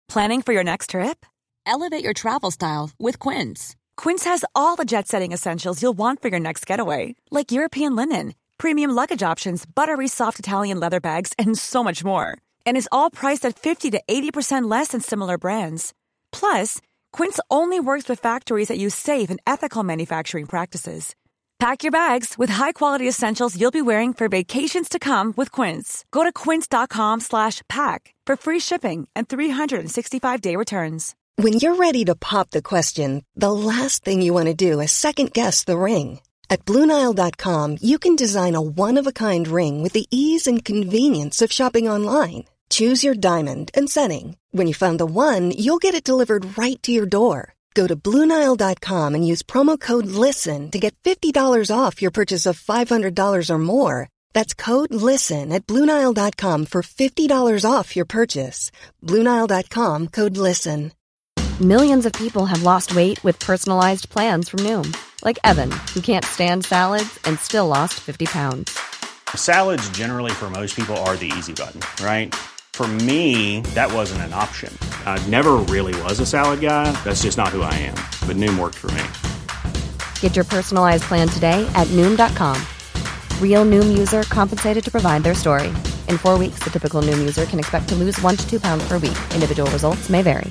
Planning for your next trip? Elevate your travel style with Quince. Quince has all the jet-setting essentials you'll want for your next getaway, like European linen, premium luggage options, buttery soft Italian leather bags, and so much more. And is all priced at 50 to 80% less than similar brands. Plus, Quince only works with factories that use safe and ethical manufacturing practices. Pack your bags with high-quality essentials you'll be wearing for vacations to come with Quince. Go to quince.com/pack for free shipping and 365-day returns. When you're ready to pop the question, the last thing you want to do is second-guess the ring. At BlueNile.com, you can design a one-of-a-kind ring with the ease and convenience of shopping online. Choose your diamond and setting. When you find the one, you'll get it delivered right to your door. Go to BlueNile.com and use promo code LISTEN to get $50 off your purchase of $500 or more. That's code LISTEN at BlueNile.com for $50 off your purchase. BlueNile.com, code LISTEN. Millions of people have lost weight with personalized plans from Noom. Like Evan, who can't stand salads and still lost 50 pounds. Salads generally for most people are the easy button, right? For me, that wasn't an option. I never really was a salad guy. That's just not who I am. But Noom worked for me. Get your personalized plan today at Noom.com. Real Noom user compensated to provide their story. In 4 weeks, the typical Noom user can expect to lose 1 to 2 pounds per week. Individual results may vary.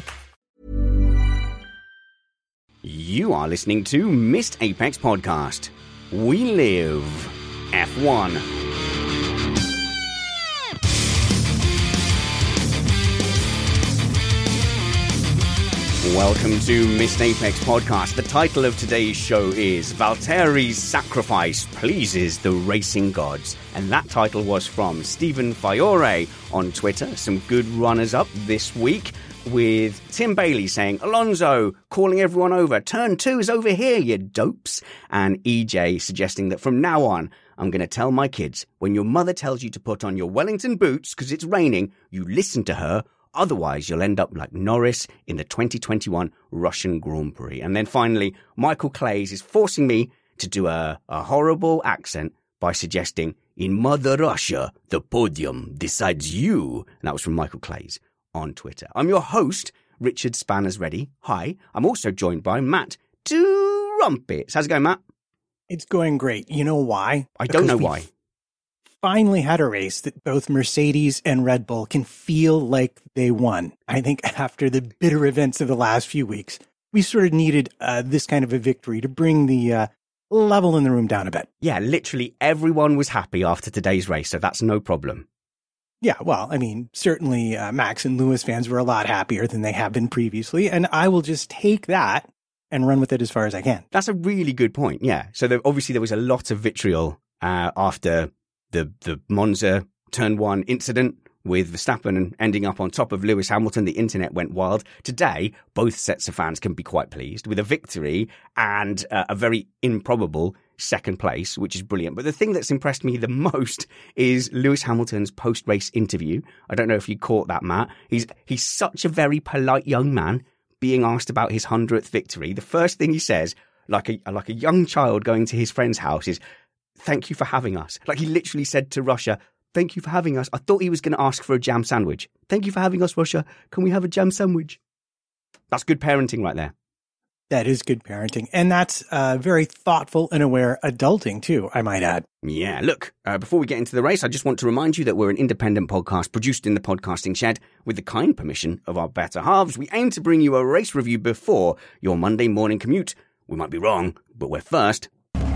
You are listening to Missed Apex Podcast. We live F1. Welcome to Missed Apex Podcast. The title of today's show is Valtteri's Sacrifice Pleases the Racing Gods. And that title was from Stephen Fiore on Twitter. Some good runners-up this week, with Tim Bailey saying, Alonso calling everyone over. Turn 2 is over here, you dopes. And EJ suggesting that from now on, I'm going to tell my kids, when your mother tells you to put on your Wellington boots because it's raining, you listen to her. Otherwise, you'll end up like Norris in the 2021 Russian Grand Prix. And then finally, Michael Clays is forcing me to do a horrible accent by suggesting, in Mother Russia, the podium decides you. And that was from Michael Clays on Twitter. I'm your host, Richard Spanners Ready. Hi. I'm also joined by Matt Rumpets. How's it going, Matt? It's going great. You know why? I don't know why. Finally had a race that both Mercedes and Red Bull can feel like they won. I think after the bitter events of the last few weeks, we sort of needed this kind of a victory to bring the level in the room down a bit. Yeah, literally everyone was happy after today's race, so that's no problem. Yeah, well, I mean, certainly Max and Lewis fans were a lot happier than they have been previously, and I will just take that and run with it as far as I can. That's a really good point, yeah. So obviously there was a lot of vitriol after the Monza Turn 1 incident with Verstappen ending up on top of Lewis Hamilton. The internet went wild. Today, both sets of fans can be quite pleased with a victory and a very improbable second place, which is brilliant. But the thing that's impressed me the most is Lewis Hamilton's post-race interview. I don't know if you caught that, Matt. He's such a very polite young man being asked about his 100th victory. The first thing he says, like a young child going to his friend's house, is, "Thank you for having us." Like, he literally said to Russia, "Thank you for having us." I thought he was going to ask for a jam sandwich. "Thank you for having us, Russia. Can we have a jam sandwich?" That's good parenting right there. That is good parenting. And that's very thoughtful and aware adulting too, I might add. Yeah, look, before we get into the race, I just want to remind you that we're an independent podcast produced in the podcasting shed with the kind permission of our better halves. We aim to bring you a race review before your Monday morning commute. We might be wrong, but we're first.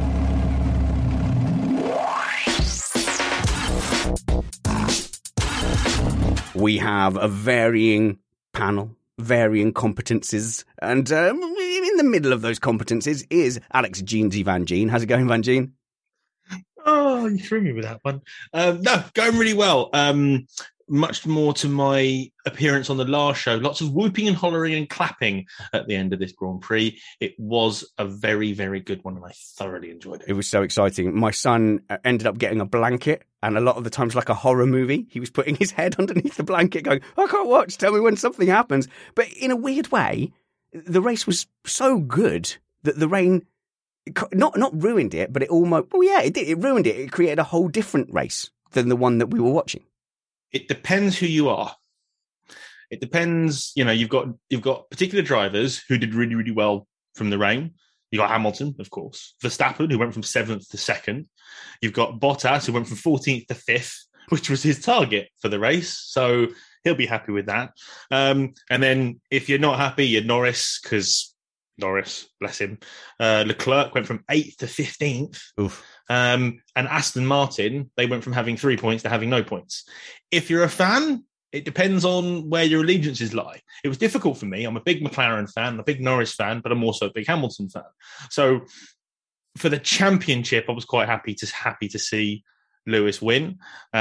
We have a varying panel, varying competences, and in the middle of those competences is Alex Jeansy Van Gene. How's it going, Van Gene? Oh, you threw me with that one. No, going really well. Much more to my appearance on the last show. Lots of whooping and hollering and clapping at the end of this Grand Prix. It was a very, very good one, and I thoroughly enjoyed it. It was so exciting. My son ended up getting a blanket, and a lot of the times, like a horror movie, he was putting his head underneath the blanket going, "I can't watch, tell me when something happens." But in a weird way, the race was so good that the rain not ruined it, but it almost, well, yeah, it did. It ruined it. It created a whole different race than the one that we were watching. It depends who you are. It depends. You've got particular drivers who did really, really well from the rain. You got Hamilton, of course, Verstappen, who went from 7th to 2nd. You've got Bottas, who went from 14th to 5th, which was his target for the race. So he'll be happy with that. And then if you're not happy, you're Norris, because Norris, bless him. Leclerc went from 8th to 15th. Oof. And Aston Martin, they went from having 3 points to having no points. If you're a fan, it depends on where your allegiances lie. It was difficult for me. I'm a big McLaren fan, a big Norris fan, but I'm also a big Hamilton fan. So for the championship, I was quite happy to see Lewis win,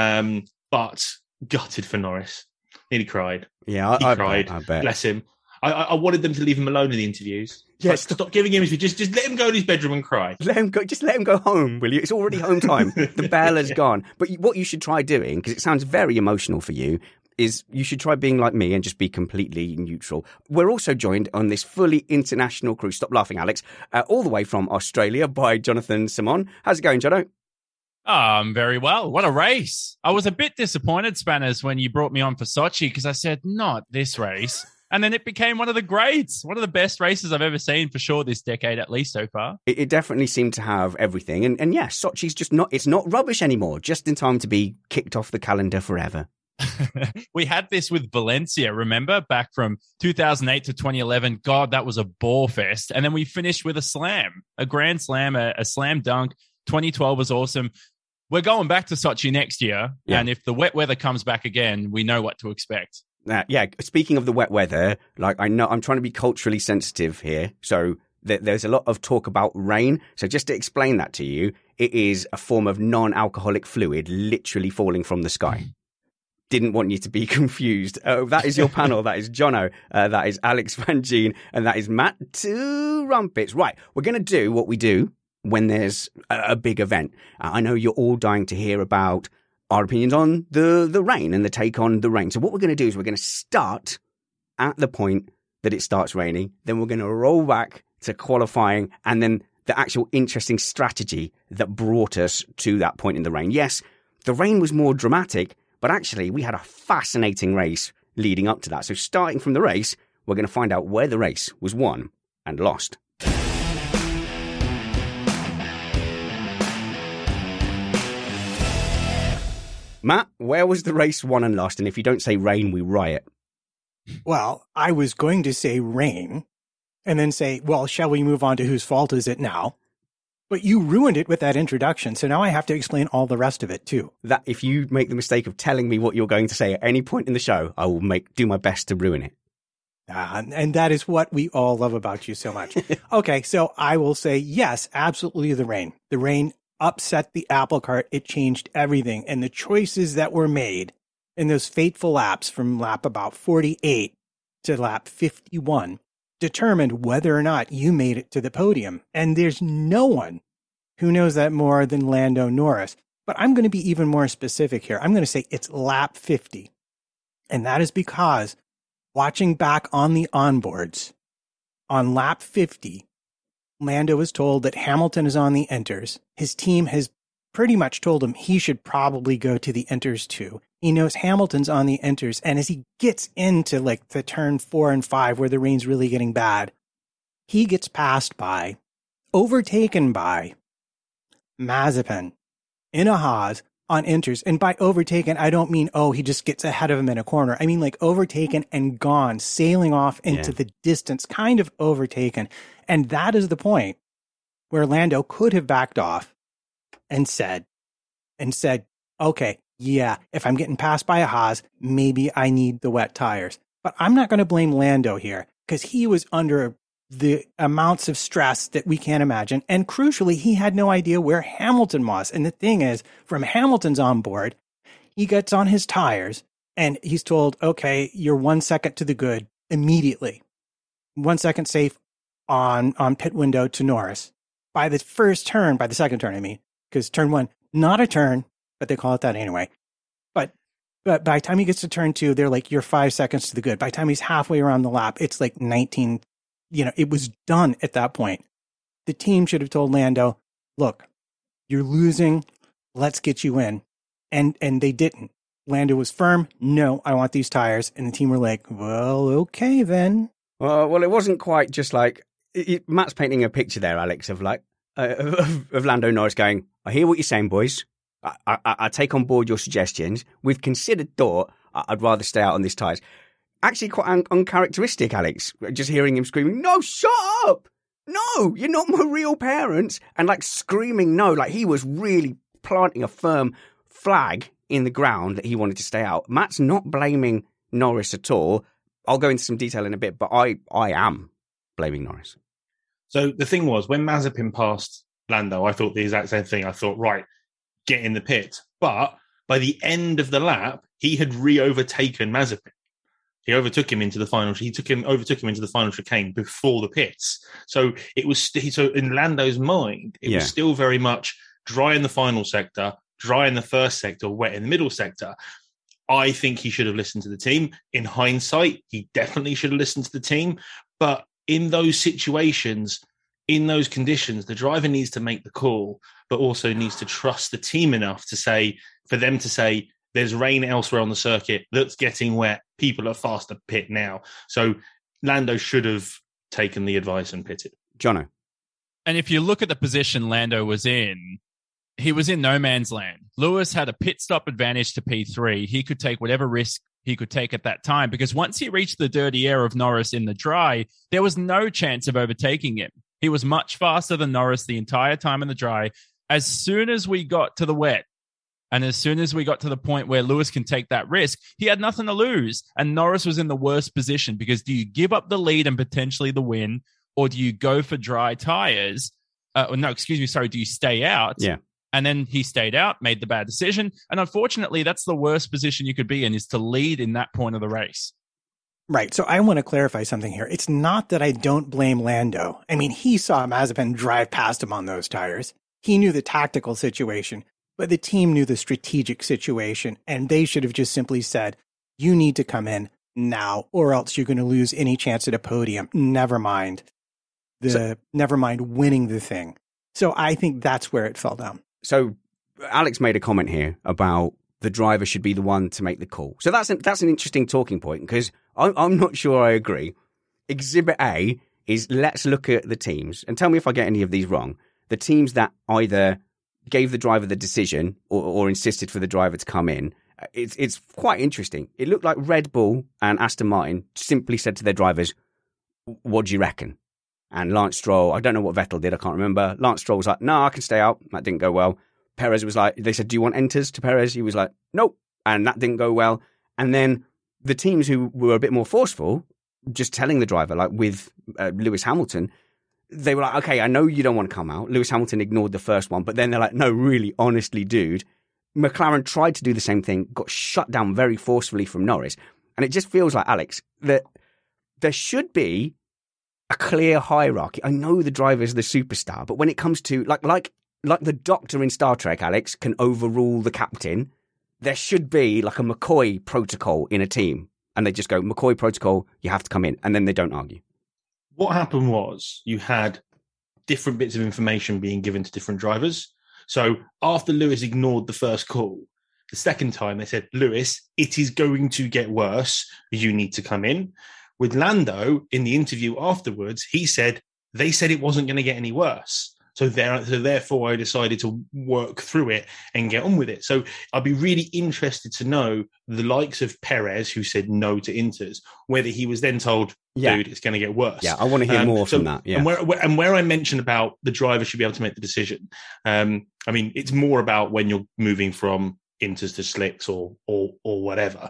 but gutted for Norris. Nearly cried. Yeah, he cried. I bet. Bless him. I wanted them to leave him alone in the interviews. Yes, stop giving him. Just let him go in his bedroom and cry. Just let him go home, will you? It's already home time. The bell has gone. But what you should try doing, because it sounds very emotional for you, is you should try being like me and just be completely neutral. We're also joined on this fully international cruise. Stop laughing, Alex. All the way from Australia by Jonathan Simon. How's it going, Jono? I'm very well. What a race. I was a bit disappointed, Spanners, when you brought me on for Sochi, because I said, not this race. And then it became one of the greats, one of the best races I've ever seen for sure this decade, at least so far. It definitely seemed to have everything. And yeah, Sochi's just it's not rubbish anymore, just in time to be kicked off the calendar forever. We had this with Valencia, remember? Back from 2008 to 2011. God, that was a ball fest. And then we finished with a slam, a grand slam, a slam dunk. 2012 was awesome. We're going back to Sochi next year. Yeah. And if the wet weather comes back again, we know what to expect. Yeah, speaking of the wet weather, I know I'm trying to be culturally sensitive here. So there's a lot of talk about rain. So just to explain that to you, it is a form of non-alcoholic fluid literally falling from the sky. Didn't want you to be confused. That is your panel. That is Jono. That is Alex Van Gien. And that is Matt Two Rumpets. Right. We're going to do what we do when there's a big event. I know you're all dying to hear about our opinions on the rain and the take on the rain. So what we're going to do is we're going to start at the point that it starts raining. Then we're going to roll back to qualifying and then the actual interesting strategy that brought us to that point in the rain. Yes, the rain was more dramatic, but actually we had a fascinating race leading up to that. So starting from the race, we're going to find out where the race was won and lost. Matt, where was the race won and lost? And if you don't say rain, we riot. Well, I was going to say rain and then say, well, shall we move on to whose fault is it now? But you ruined it with that introduction, so now I have to explain all the rest of it, too. That if you make the mistake of telling me what you're going to say at any point in the show, I will do my best to ruin it. And that is what we all love about you so much. Okay, so I will say, yes, absolutely the rain. The rain upset the apple cart. It changed everything. And the choices that were made in those fateful laps from lap about 48 to lap 51 determined whether or not you made it to the podium. And there's no one who knows that more than Lando Norris. But I'm going to be even more specific here. I'm going to say it's lap 50. And that is because watching back on the onboards on lap 50, Lando was told that Hamilton is on the inters. His team has pretty much told him he should probably go to the inters too. He knows Hamilton's on the inters. And as he gets into like the turn 4 and 5 where the rain's really getting bad, he gets overtaken by Mazepin in a Haas on inters. And by overtaken, I don't mean, he just gets ahead of him in a corner. I mean like overtaken and gone, sailing off into the distance, kind of overtaken. And that is the point where Lando could have backed off and said, okay, yeah, if I'm getting passed by a Haas, maybe I need the wet tires. But I'm not going to blame Lando here because he was under the amounts of stress that we can't imagine. And crucially, he had no idea where Hamilton was. And the thing is, from Hamilton's on board, he gets on his tires and he's told, okay, you're 1 second to the good immediately. 1 second safe on pit window to Norris. By the second turn, I mean, because turn 1, not a turn, but they call it that anyway. But by the time he gets to turn 2, they're like, you're 5 seconds to the good. By the time he's halfway around the lap, it's like 19, it was done at that point. The team should have told Lando, look, you're losing, let's get you in. And they didn't. Lando was firm. No, I want these tires. And the team were like, well, okay then. Well, it wasn't quite just like Matt's painting a picture there, Alex, of like of Lando Norris going, I hear what you're saying, boys. I take on board your suggestions. With considered thought, I'd rather stay out on these tyres. Actually, quite uncharacteristic, Alex. Just hearing him screaming, no, shut up! No, you're not my real parents. And like screaming no, like he was really planting a firm flag in the ground that he wanted to stay out. Matt's not blaming Norris at all. I'll go into some detail in a bit, but I am blaming Norris. So the thing was, when Mazepin passed Lando, I thought the exact same thing. I thought, right, get in the pit. But by the end of the lap, he had re-overtaken Mazepin. He overtook him into the final. Overtook him into the final chicane before the pits. So it was so in Lando's mind, it was still very much dry in the final sector, dry in the first sector, wet in the middle sector. I think he should have listened to the team. In hindsight, he definitely should have listened to the team. But in those situations, in those conditions, the driver needs to make the call, but also needs to trust the team enough for them to say, there's rain elsewhere on the circuit that's getting wet. People are faster pit now. So Lando should have taken the advice and pitted. Jono. And if you look at the position Lando was in, he was in no man's land. Lewis had a pit stop advantage to P3. He could take whatever risk he could take at that time, because once he reached the dirty air of Norris in the dry, there was no chance of overtaking him. He was much faster than Norris the entire time in the dry. As soon as we got to the wet, and as soon as we got to the point where Lewis can take that risk, he had nothing to lose. And Norris was in the worst position, because do you give up the lead and potentially the win, or do you go for dry tires? Do you stay out? Yeah. And then he stayed out, made the bad decision. And unfortunately, that's the worst position you could be in, is to lead in that point of the race. Right. So I want to clarify something here. It's not that I don't blame Lando. I mean, he saw Mazepin drive past him on those tires. He knew the tactical situation, but the team knew the strategic situation, and they should have just simply said, you need to come in now, or else you're going to lose any chance at a podium. Never mind winning the thing. So I think that's where it fell down. So Alex made a comment here about the driver should be the one to make the call. So that's an interesting talking point, because I'm not sure I agree. Exhibit A is, let's look at the teams and tell me if I get any of these wrong. The teams that either gave the driver the decision or insisted for the driver to come in. It's quite interesting. It looked like Red Bull and Aston Martin simply said to their drivers, what do you reckon? And Lance Stroll, I don't know what Vettel did, I can't remember. Lance Stroll was like, no, I can stay out. That didn't go well. Perez was like, they said, do you want enters to Perez? He was like, nope. And that didn't go well. And then the teams who were a bit more forceful, just telling the driver, like with Lewis Hamilton, they were like, okay, I know you don't want to come out. Lewis Hamilton ignored the first one, but then they're like, no, really, honestly, dude. McLaren tried to do the same thing, got shut down very forcefully from Norris. And it just feels like, Alex, that there should be a clear hierarchy. I know the driver is the superstar, but when it comes to like the Doctor in Star Trek, Alex, can overrule the captain, there should be like a McCoy protocol in a team. And they just go, McCoy protocol, you have to come in. And then they don't argue. What happened was you had different bits of information being given to different drivers. So after Lewis ignored the first call, the second time they said, Lewis, it is going to get worse. You need to come in. With Lando, in the interview afterwards, he said, they said it wasn't going to get any worse. So therefore, I decided to work through it and get on with it. So I'd be really interested to know the likes of Perez, who said no to inters, whether he was then told, dude, it's going to get worse. Yeah, I want to hear more from that. Yeah. And where I mentioned about the driver should be able to make the decision, I mean, it's more about when you're moving from inters to slicks or whatever.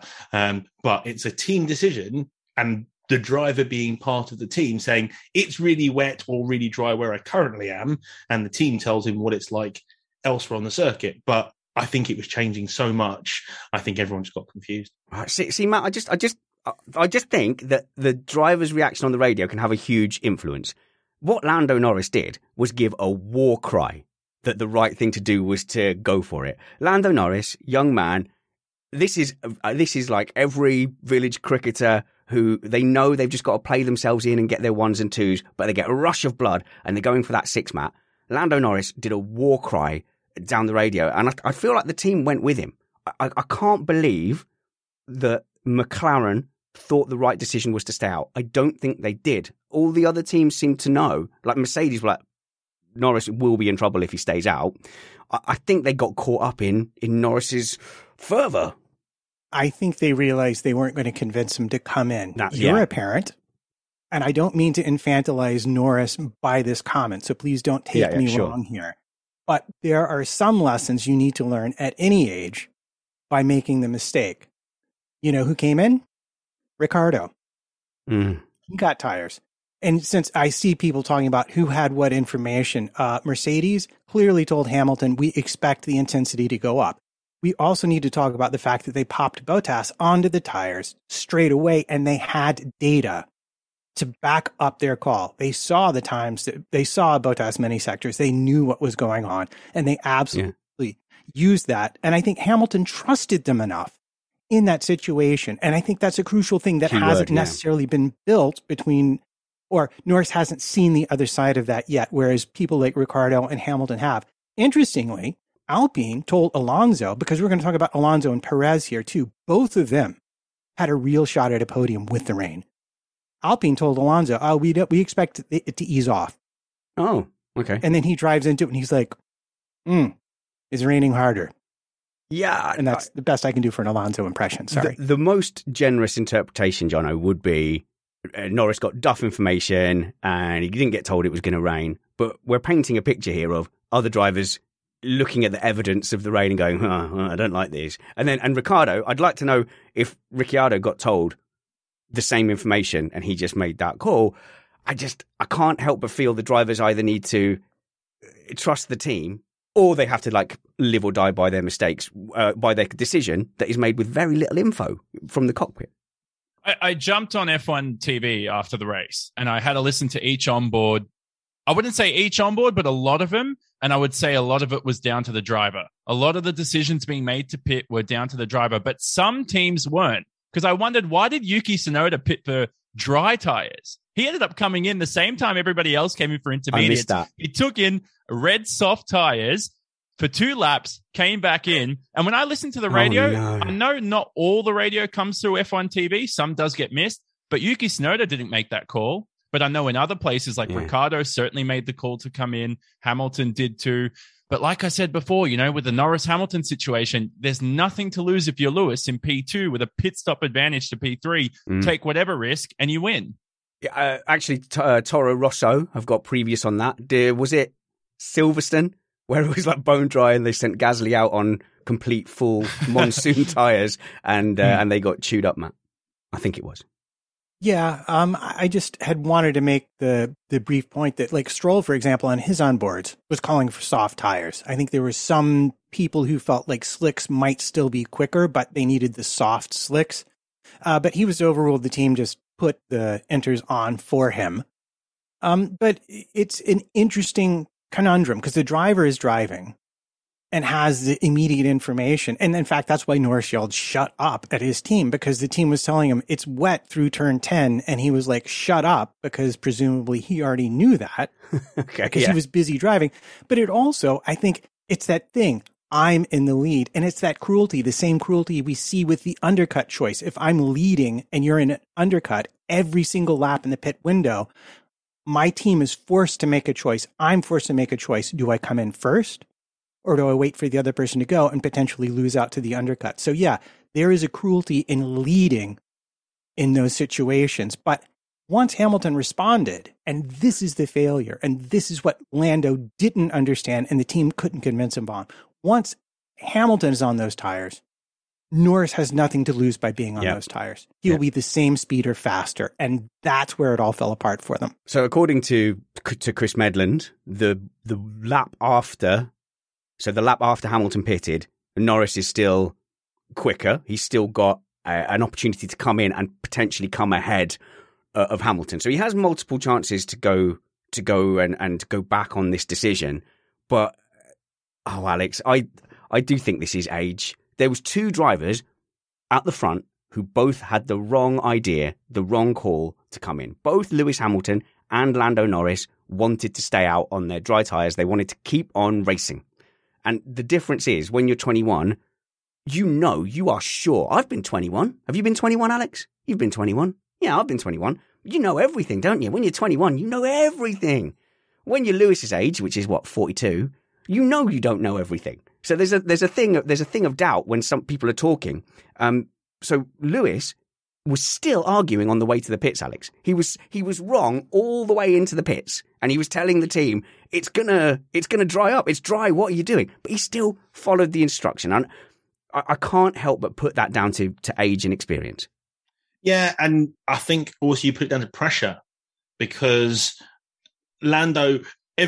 But it's a team decision, and the driver being part of the team saying it's really wet or really dry where I currently am, and the team tells him what it's like elsewhere on the circuit. But I think it was changing so much. I think everyone just got confused. See, Matt, I just think that the driver's reaction on the radio can have a huge influence. What Lando Norris did was give a war cry that the right thing to do was to go for it. Lando Norris, young man, this is like every village cricketer who they know they've just got to play themselves in and get their ones and twos, but they get a rush of blood and they're going for that six, Matt. Lando Norris did a war cry down the radio, and I feel like the team went with him. I can't believe that McLaren thought the right decision was to stay out. I don't think they did. All the other teams seem to know. Like Mercedes were like, Norris will be in trouble if he stays out. I think they got caught up in Norris's fervour. I think they realized they weren't going to convince him to come in. You're a parent, and I don't mean to infantilize Norris by this comment, so please don't take me wrong here. But there are some lessons you need to learn at any age by making the mistake. You know who came in? Ricciardo. He got tires. And since I see people talking about who had what information, Mercedes clearly told Hamilton, we expect the intensity to go up. We also need to talk about the fact that they popped Bottas onto the tires straight away, and they had data to back up their call. They saw the times that they saw Bottas many sectors. They knew what was going on, and they absolutely used that. And I think Hamilton trusted them enough in that situation. And I think that's a crucial thing that hasn't necessarily been built between, or Norris hasn't seen the other side of that yet, whereas people like Ricciardo and Hamilton have. Interestingly, Alpine told Alonso, because we're going to talk about Alonso and Perez here too, both of them had a real shot at a podium with the rain. Alpine told Alonso, we expect it to ease off. Oh, okay. And then he drives into it and he's like, it's raining harder. Yeah. And that's the best I can do for an Alonso impression. Sorry. The most generous interpretation, Jono, would be Norris got duff information and he didn't get told it was going to rain. But we're painting a picture here of other drivers looking at the evidence of the rain and going, I don't like this. And Ricciardo, I'd like to know if Ricciardo got told the same information and he just made that call. I can't help but feel the drivers either need to trust the team or they have to like live or die by their mistakes, by their decision that is made with very little info from the cockpit. I jumped on F1 TV after the race and I had to listen to each onboard. I wouldn't say each onboard, but a lot of them. And I would say a lot of it was down to the driver. A lot of the decisions being made to pit were down to the driver, but some teams weren't. Because I wondered, why did Yuki Tsunoda pit for dry tires? He ended up coming in the same time everybody else came in for intermediates. I missed that. He took in red soft tires for 2 laps, came back in. And when I listened to the radio, I know not all the radio comes through F1 TV. Some does get missed, but Yuki Tsunoda didn't make that call. But I know in other places like Ricciardo certainly made the call to come in. Hamilton did too. But like I said before, with the Norris-Hamilton situation, there's nothing to lose if you're Lewis in P2 with a pit stop advantage to P3. Take whatever risk and you win. Actually, Toro Rosso have got previous on that. Was it Silverstone where it was like bone dry and they sent Gasly out on complete full monsoon tyres and they got chewed up, Matt? I think it was. Yeah, I just had wanted to make the brief point that, like Stroll, for example, on his onboards was calling for soft tires. I think there were some people who felt like slicks might still be quicker, but they needed the soft slicks. But he was overruled. The team just put the inters on for him. But it's an interesting conundrum because the driver is driving and has the immediate information. And in fact, that's why Norris yelled, shut up at his team, because the team was telling him it's wet through turn 10. And he was like, shut up, because presumably he already knew that because he was busy driving. But it also, I think it's that thing. I'm in the lead. And it's that cruelty, the same cruelty we see with the undercut choice. If I'm leading and you're in an undercut every single lap in the pit window, my team is forced to make a choice. I'm forced to make a choice. Do I come in first? Or do I wait for the other person to go and potentially lose out to the undercut? So yeah, there is a cruelty in leading in those situations. But once Hamilton responded, and this is the failure, and this is what Lando didn't understand and the team couldn't convince him on. Once Hamilton is on those tires, Norris has nothing to lose by being on those tires. He'll be the same speed or faster, and that's where it all fell apart for them. So according to Chris Medland, the lap after... So the lap after Hamilton pitted, Norris is still quicker. He's still got an opportunity to come in and potentially come ahead of Hamilton. So he has multiple chances to go and go back on this decision. But, Alex, I do think this is age. There was 2 drivers at the front who both had the wrong idea, the wrong call to come in. Both Lewis Hamilton and Lando Norris wanted to stay out on their dry tyres. They wanted to keep on racing. And the difference is when you're 21, you are sure. I've been 21. Have you been 21, Alex? You've been 21. Yeah, I've been 21. You know everything, don't you? When you're 21, you know everything. When you're Lewis's age, which is 42, you know you don't know everything. So there's a thing of doubt when some people are talking. So Lewis was still arguing on the way to the pits, Alex. He was wrong all the way into the pits, and he was telling the team, it's gonna dry up. It's dry. What are you doing? But he still followed the instruction. And I can't help but put that down to age and experience. Yeah, and I think also you put it down to pressure, because Lando,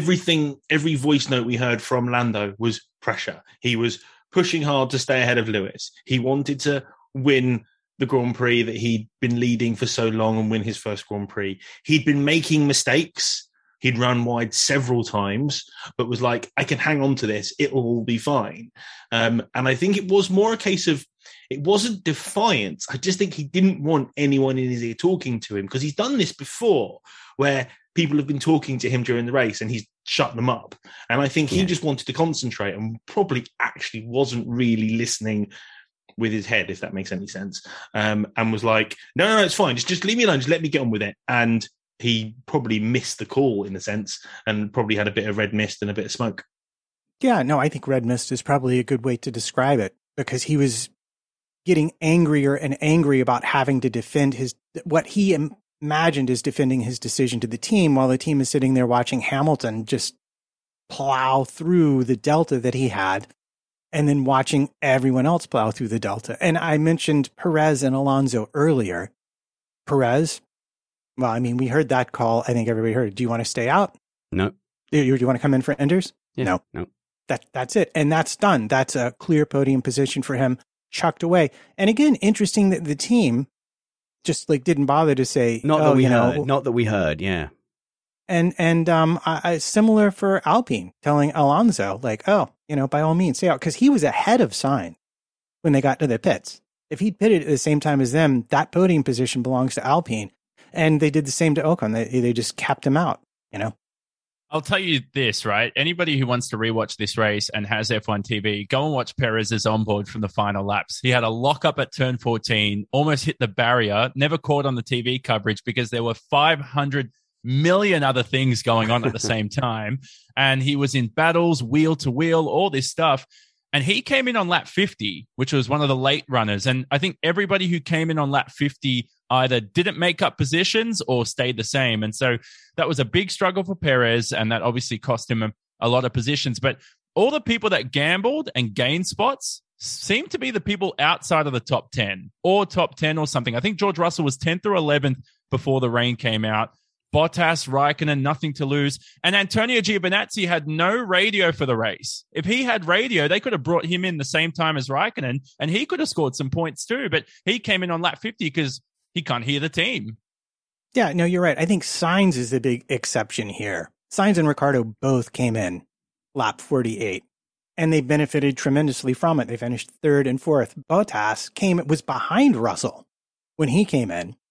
every voice note we heard from Lando was pressure. He was pushing hard to stay ahead of Lewis. He wanted to win the Grand Prix that he'd been leading for so long and win his first Grand Prix. He'd been making mistakes. He'd run wide several times, but was like, I can hang on to this. It will all be fine. And I think it was more a case of, it wasn't defiance. I just think he didn't want anyone in his ear talking to him, because he's done this before where people have been talking to him during the race and he's shut them up. And I think he just wanted to concentrate and probably actually wasn't really listening with his head, if that makes any sense. And was like, no, it's fine. Just leave me alone. Just let me get on with it. And he probably missed the call in a sense, and probably had a bit of red mist and a bit of smoke. Yeah, no, I think red mist is probably a good way to describe it, because he was getting angrier and angry about having to defend what he imagined is defending his decision to the team, while the team is sitting there watching Hamilton just plow through the delta that he had, and then watching everyone else plow through the delta. And I mentioned Perez and Alonso earlier. Perez, well, I mean, we heard that call. I think everybody heard it. Do you want to stay out? No. Do you want to come in for Enders? Yeah. No. That's it. And that's done. That's a clear podium position for him, chucked away. And again, interesting that the team just didn't bother to say, Not that we heard. Yeah. And similar for Alpine, telling Alonso, by all means, stay out, because he was ahead of Sainz when they got to the pits. If he'd pitted at the same time as them, that podium position belongs to Alpine. And they did the same to Ocon. They just capped him out, I'll tell you this, right? Anybody who wants to rewatch this race and has F1 TV, go and watch Perez's onboard from the final laps. He had a lockup at turn 14, almost hit the barrier, never caught on the TV coverage because there were 500 million other things going on at the same time. And he was in battles, wheel to wheel, all this stuff. And he came in on lap 50, which was one of the late runners. And I think everybody who came in on lap 50 either didn't make up positions or stayed the same. And so that was a big struggle for Perez, and that obviously cost him a lot of positions. But all the people that gambled and gained spots seem to be the people outside of the top 10 or top 10 or something. I think George Russell was 10th or 11th before the rain came out. Bottas, Raikkonen, nothing to lose. And Antonio Giovinazzi had no radio for the race. If he had radio, they could have brought him in the same time as Raikkonen, and he could have scored some points too. But he came in on lap 50 because he can't hear the team. Yeah, no, you're right. I think Sainz is the big exception here. Sainz and Ricciardo both came in lap 48, and they benefited tremendously from it. They finished third and fourth. Bottas was behind Russell when he came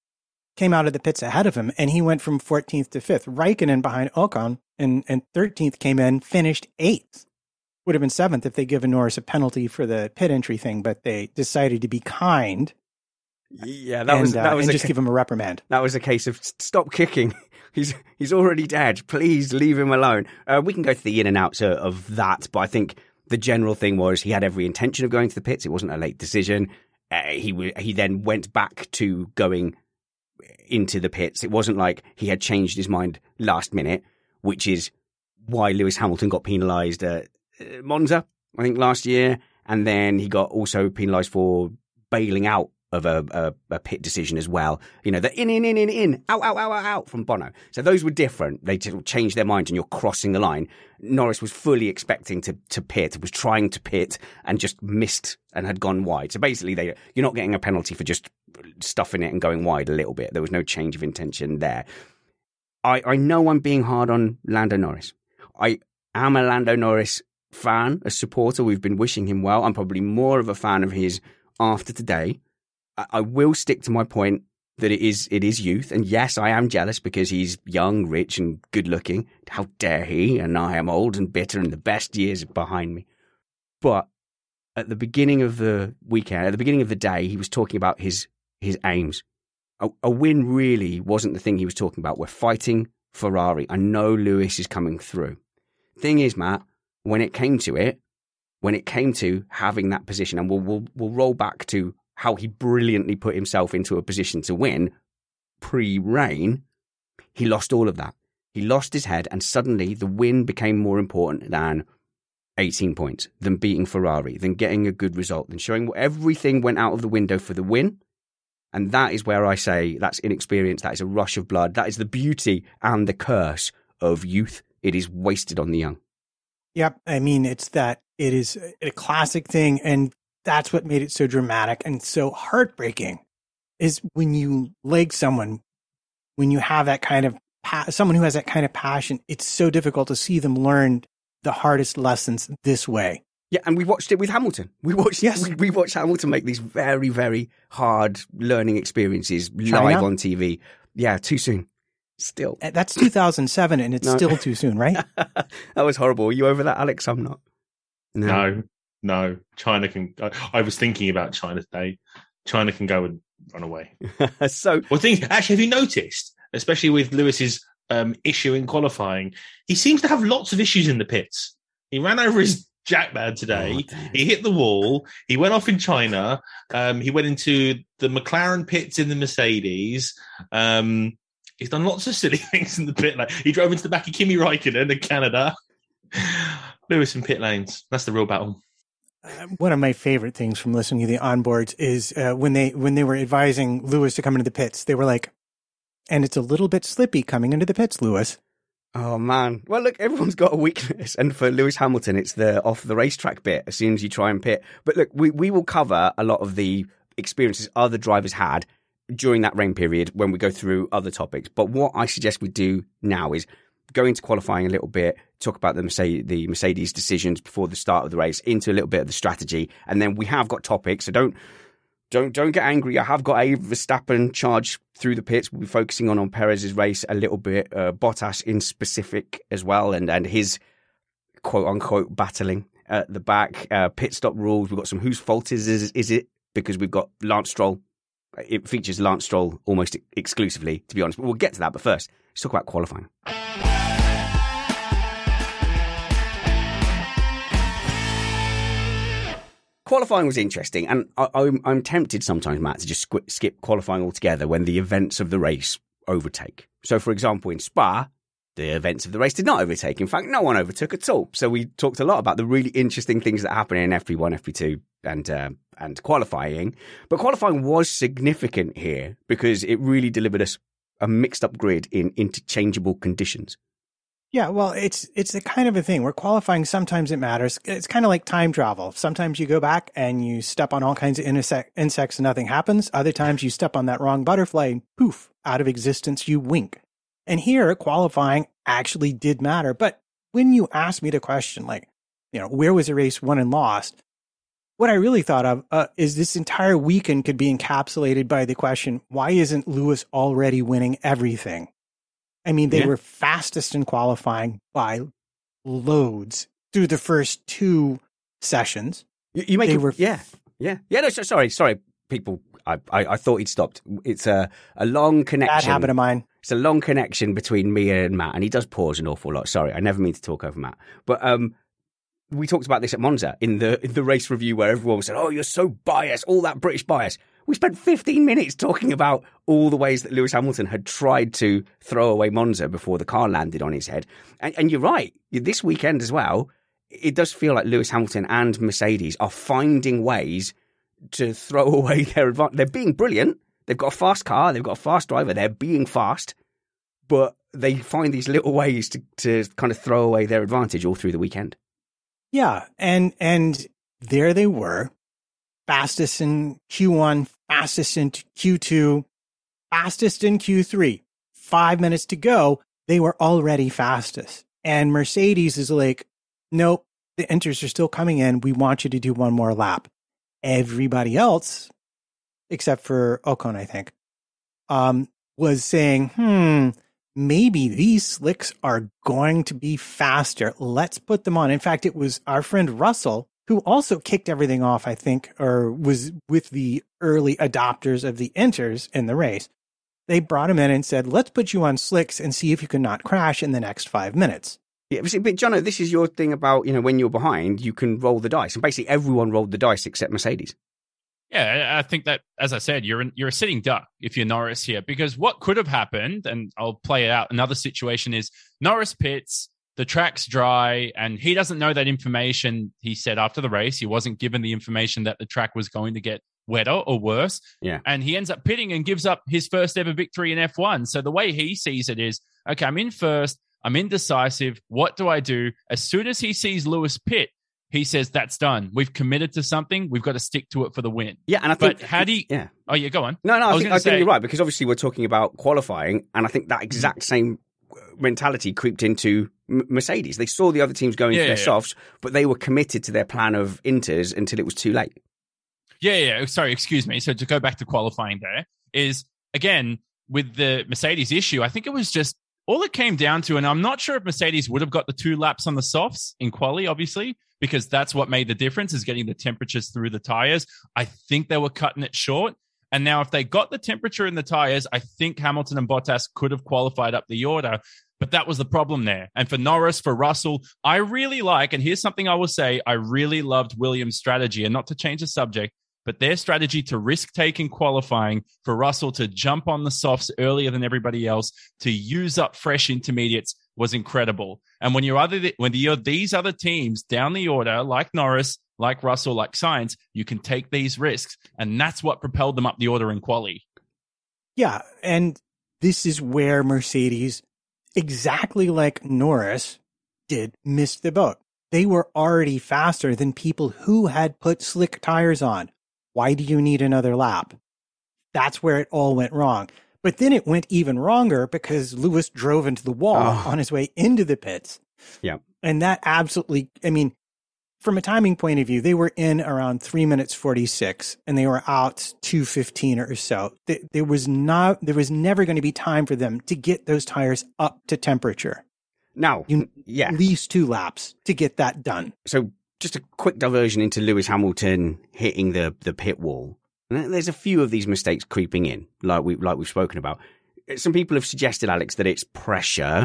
out of the pits ahead of him, and he went from 14th to 5th. Raikkonen behind Ocon and 13th came in, finished 8th. Would have been 7th if they'd given Norris a penalty for the pit entry thing, but they decided to be kind. Yeah, that was just give him a reprimand. That was a case of stop kicking. He's already dead. Please leave him alone. We can go through the in and outs of that, but I think the general thing was he had every intention of going to the pits. It wasn't a late decision. He then went back to going into the pits. It wasn't like he had changed his mind last minute, which is why Lewis Hamilton got penalised at Monza, I think, last year, and then he got also penalised for bailing out of a pit decision as well. The in, out from Bono. So those were different. They changed their minds and you're crossing the line. Norris was fully expecting to pit, was trying to pit and just missed and had gone wide. So basically you're not getting a penalty for just stuffing it and going wide a little bit. There was no change of intention there. I know I'm being hard on Lando Norris. I am a Lando Norris fan, a supporter. We've been wishing him well. I'm probably more of a fan of his after today. I will stick to my point that it is youth. And yes, I am jealous because he's young, rich and good looking. How dare he? And I am old and bitter and the best years are behind me. But at the beginning of the weekend, at the beginning of the day, he was talking about his aims. A win really wasn't the thing he was talking about. We're fighting Ferrari. I know Lewis is coming through. Thing is, Matt, when it came to having that position, and we'll roll back to how he brilliantly put himself into a position to win pre-rain, he lost all of that. He lost his head, and suddenly the win became more important than 18 points, than beating Ferrari, than getting a good result, than showing everything went out of the window for the win. And that is where I say that's inexperience, that is a rush of blood, that is the beauty and the curse of youth. It is wasted on the young. Yep. I mean, it is a classic thing, and that's what made it so dramatic and so heartbreaking, is when you leg someone, when you have that kind of, someone who has that kind of passion, it's so difficult to see them learn the hardest lessons this way. Yeah, and we watched it with Hamilton. We watched Hamilton make these very, very hard learning experiences live on TV. Yeah, too soon. Still. That's 2007, and it's still too soon, right? That was horrible. Are you over that, Alex? I'm not. No. China can. I was thinking about China today. China can go and run away. Actually, have you noticed, especially with Lewis's issue in qualifying, he seems to have lots of issues in the pits. He ran over his jackman today. He hit the wall. He went off in China. He went into the McLaren pits in the Mercedes. He's done lots of silly things in the pit lane. He drove into the back of Kimi Räikkönen in Canada. Lewis in pit lanes. That's the real battle. One of my favorite things from listening to the onboards is when they were advising Lewis to come into the pits, they were like, and it's a little bit slippy coming into the pits, Lewis. Oh, man. Well, look, everyone's got a weakness. And for Lewis Hamilton, it's the off the racetrack bit as soon as you try and pit. But look, we will cover a lot of the experiences other drivers had during that rain period when we go through other topics. But what I suggest we do now is go into qualifying a little bit, talk about the Mercedes decisions before the start of the race, into a little bit of the strategy. And then we have got topics. So don't get angry. I have got a Verstappen charge through the pits. We'll be focusing on Perez's race a little bit, Bottas in specific as well, and his quote unquote battling at the back. Pit stop rules. We've got some whose fault is it? Because we've got Lance Stroll. It features Lance Stroll almost exclusively, to be honest. But we'll get to that. But first, let's talk about qualifying. Qualifying was interesting, and I'm tempted sometimes, Matt, to just skip qualifying altogether when the events of the race overtake. So, for example, in Spa, the events of the race did not overtake. In fact, no one overtook at all. So we talked a lot about the really interesting things that happen in FP1, FP2, and qualifying. But qualifying was significant here because it really delivered us a mixed-up grid in interchangeable conditions. Yeah, well, it's the kind of a thing where qualifying, sometimes it matters. It's kind of like time travel. Sometimes you go back and you step on all kinds of insects and nothing happens. Other times you step on that wrong butterfly and poof, out of existence you wink. And here, qualifying actually did matter. But when you asked me the question, like, where was the race won and lost? What I really thought of is this entire weekend could be encapsulated by the question, why isn't Lewis already winning everything? I mean, they were fastest in qualifying by loads through the first two sessions. Sorry, people. I thought he'd stopped. It's a long connection. Bad habit of mine. It's a long connection between me and Matt, and he does pause an awful lot. Sorry, I never mean to talk over Matt. But we talked about this at Monza in the race review where everyone said, "Oh, you're so biased, all that British bias." We spent 15 minutes talking about all the ways that Lewis Hamilton had tried to throw away Monza before the car landed on his head. And you're right, this weekend as well, it does feel like Lewis Hamilton and Mercedes are finding ways to throw away their advantage. They're being brilliant. They've got a fast car. They've got a fast driver. They're being fast. But they find these little ways to kind of throw away their advantage all through the weekend. Yeah. And there they were. Fastest in Q1, fastest in Q2, fastest in Q3. 5 minutes to go, they were already fastest. And Mercedes is like, nope, the enters are still coming in. We want you to do one more lap. Everybody else, except for Ocon, I think, was saying, maybe these slicks are going to be faster. Let's put them on. In fact, it was our friend Russell who also kicked everything off, I think, or was with the early adopters of the inters in the race. They brought him in and said, let's put you on slicks and see if you can not crash in the next 5 minutes. Yeah, but Jono, this is your thing about, when you're behind, you can roll the dice. And basically everyone rolled the dice except Mercedes. Yeah, I think that, as I said, you're a sitting duck if you're Norris here, because what could have happened, and I'll play it out, another situation is Norris pits, the track's dry, and he doesn't know that information. He said after the race, he wasn't given the information that the track was going to get wetter or worse. Yeah. And he ends up pitting and gives up his first ever victory in F1. So the way he sees it is, okay, I'm in first, I'm indecisive. What do I do? As soon as he sees Lewis pit, he says, that's done. We've committed to something. We've got to stick to it for the win. Yeah, and I think... But how do you... Yeah. Oh, yeah, go on. No, I think you're right, because obviously we're talking about qualifying, and I think that exact same mentality creeped into Mercedes. They saw the other teams going for their softs, but they were committed to their plan of inters until it was too late. Yeah. Sorry, excuse me. So to go back to qualifying there is, again, with the Mercedes issue, I think it was just all it came down to, and I'm not sure if Mercedes would have got the 2 laps on the softs in quali, obviously, because that's what made the difference, is getting the temperatures through the tires. I think they were cutting it short. And now if they got the temperature in the tires, I think Hamilton and Bottas could have qualified up the order. But that was the problem there. And for Norris, for Russell, I really like, and here's something I will say, I really loved Williams' strategy, and not to change the subject, but their strategy to risk-taking qualifying, for Russell to jump on the softs earlier than everybody else, to use up fresh intermediates, was incredible. And when you're these other teams down the order, like Norris, like Russell, like Sainz, you can take these risks. And that's what propelled them up the order in quali. Yeah, and this is where Mercedes, exactly like Norris did, missed the boat. They were already faster than people who had put slick tires on. Why do you need another lap? That's where it all went wrong. But then it went even wronger because Lewis drove into the wall on his way into the pits. Yeah. And that absolutely, from a timing point of view, they were in around 3 minutes 46 and they were out 2:15 or so. There was never going to be time for them to get those tires up to temperature. Now, at least 2 laps to get that done. So just a quick diversion into Lewis Hamilton hitting the pit wall. And there's a few of these mistakes creeping in, like we've spoken about. Some people have suggested, Alex, that it's pressure.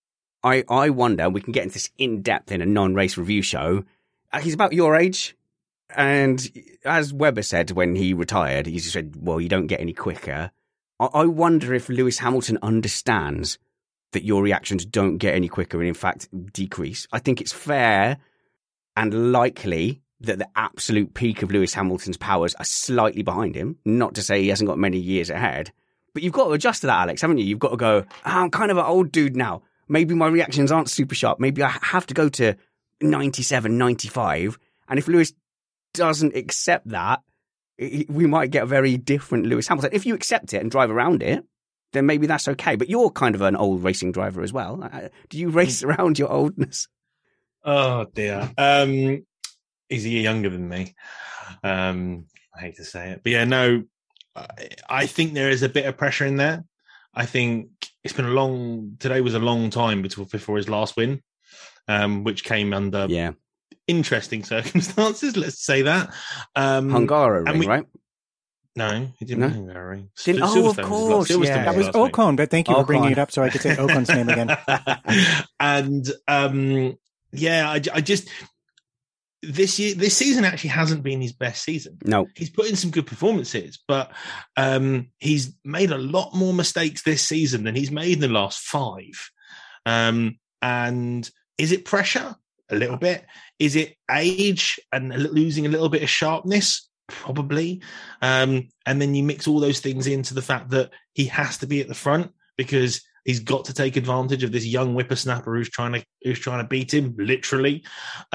I wonder, we can get into this in depth in a non-race review show. He's about your age. And as Webber said when he retired, he said, well, you don't get any quicker. I wonder if Lewis Hamilton understands that your reactions don't get any quicker and in fact decrease. I think it's fair and likely that the absolute peak of Lewis Hamilton's powers are slightly behind him. Not to say he hasn't got many years ahead. But you've got to adjust to that, Alex, haven't you? You've got to go, I'm kind of an old dude now. Maybe my reactions aren't super sharp. Maybe I have to go to 97, 95. And if Lewis doesn't accept that, we might get a very different Lewis Hamilton. If you accept it and drive around it, then maybe that's okay. But you're kind of an old racing driver as well. Do you race around your oldness? Oh, dear. He's a year younger than me. I hate to say it. But yeah, no, I think there is a bit of pressure in there. I think it's been today was a long time before his last win, which came under interesting circumstances, let's say that. Hungaroring, right? No, he didn't win Hungary. Of course. That was Ocon, but thank you for bringing it up so I could say Ocon's name again. And I just... This season actually hasn't been his best season. No. He's put in some good performances, but he's made a lot more mistakes this season than he's made in the last 5. And is it pressure? A little bit. Is it age and losing a little bit of sharpness? Probably. And then you mix all those things into the fact that he has to be at the front because he's got to take advantage of this young whippersnapper who's trying to beat him, literally.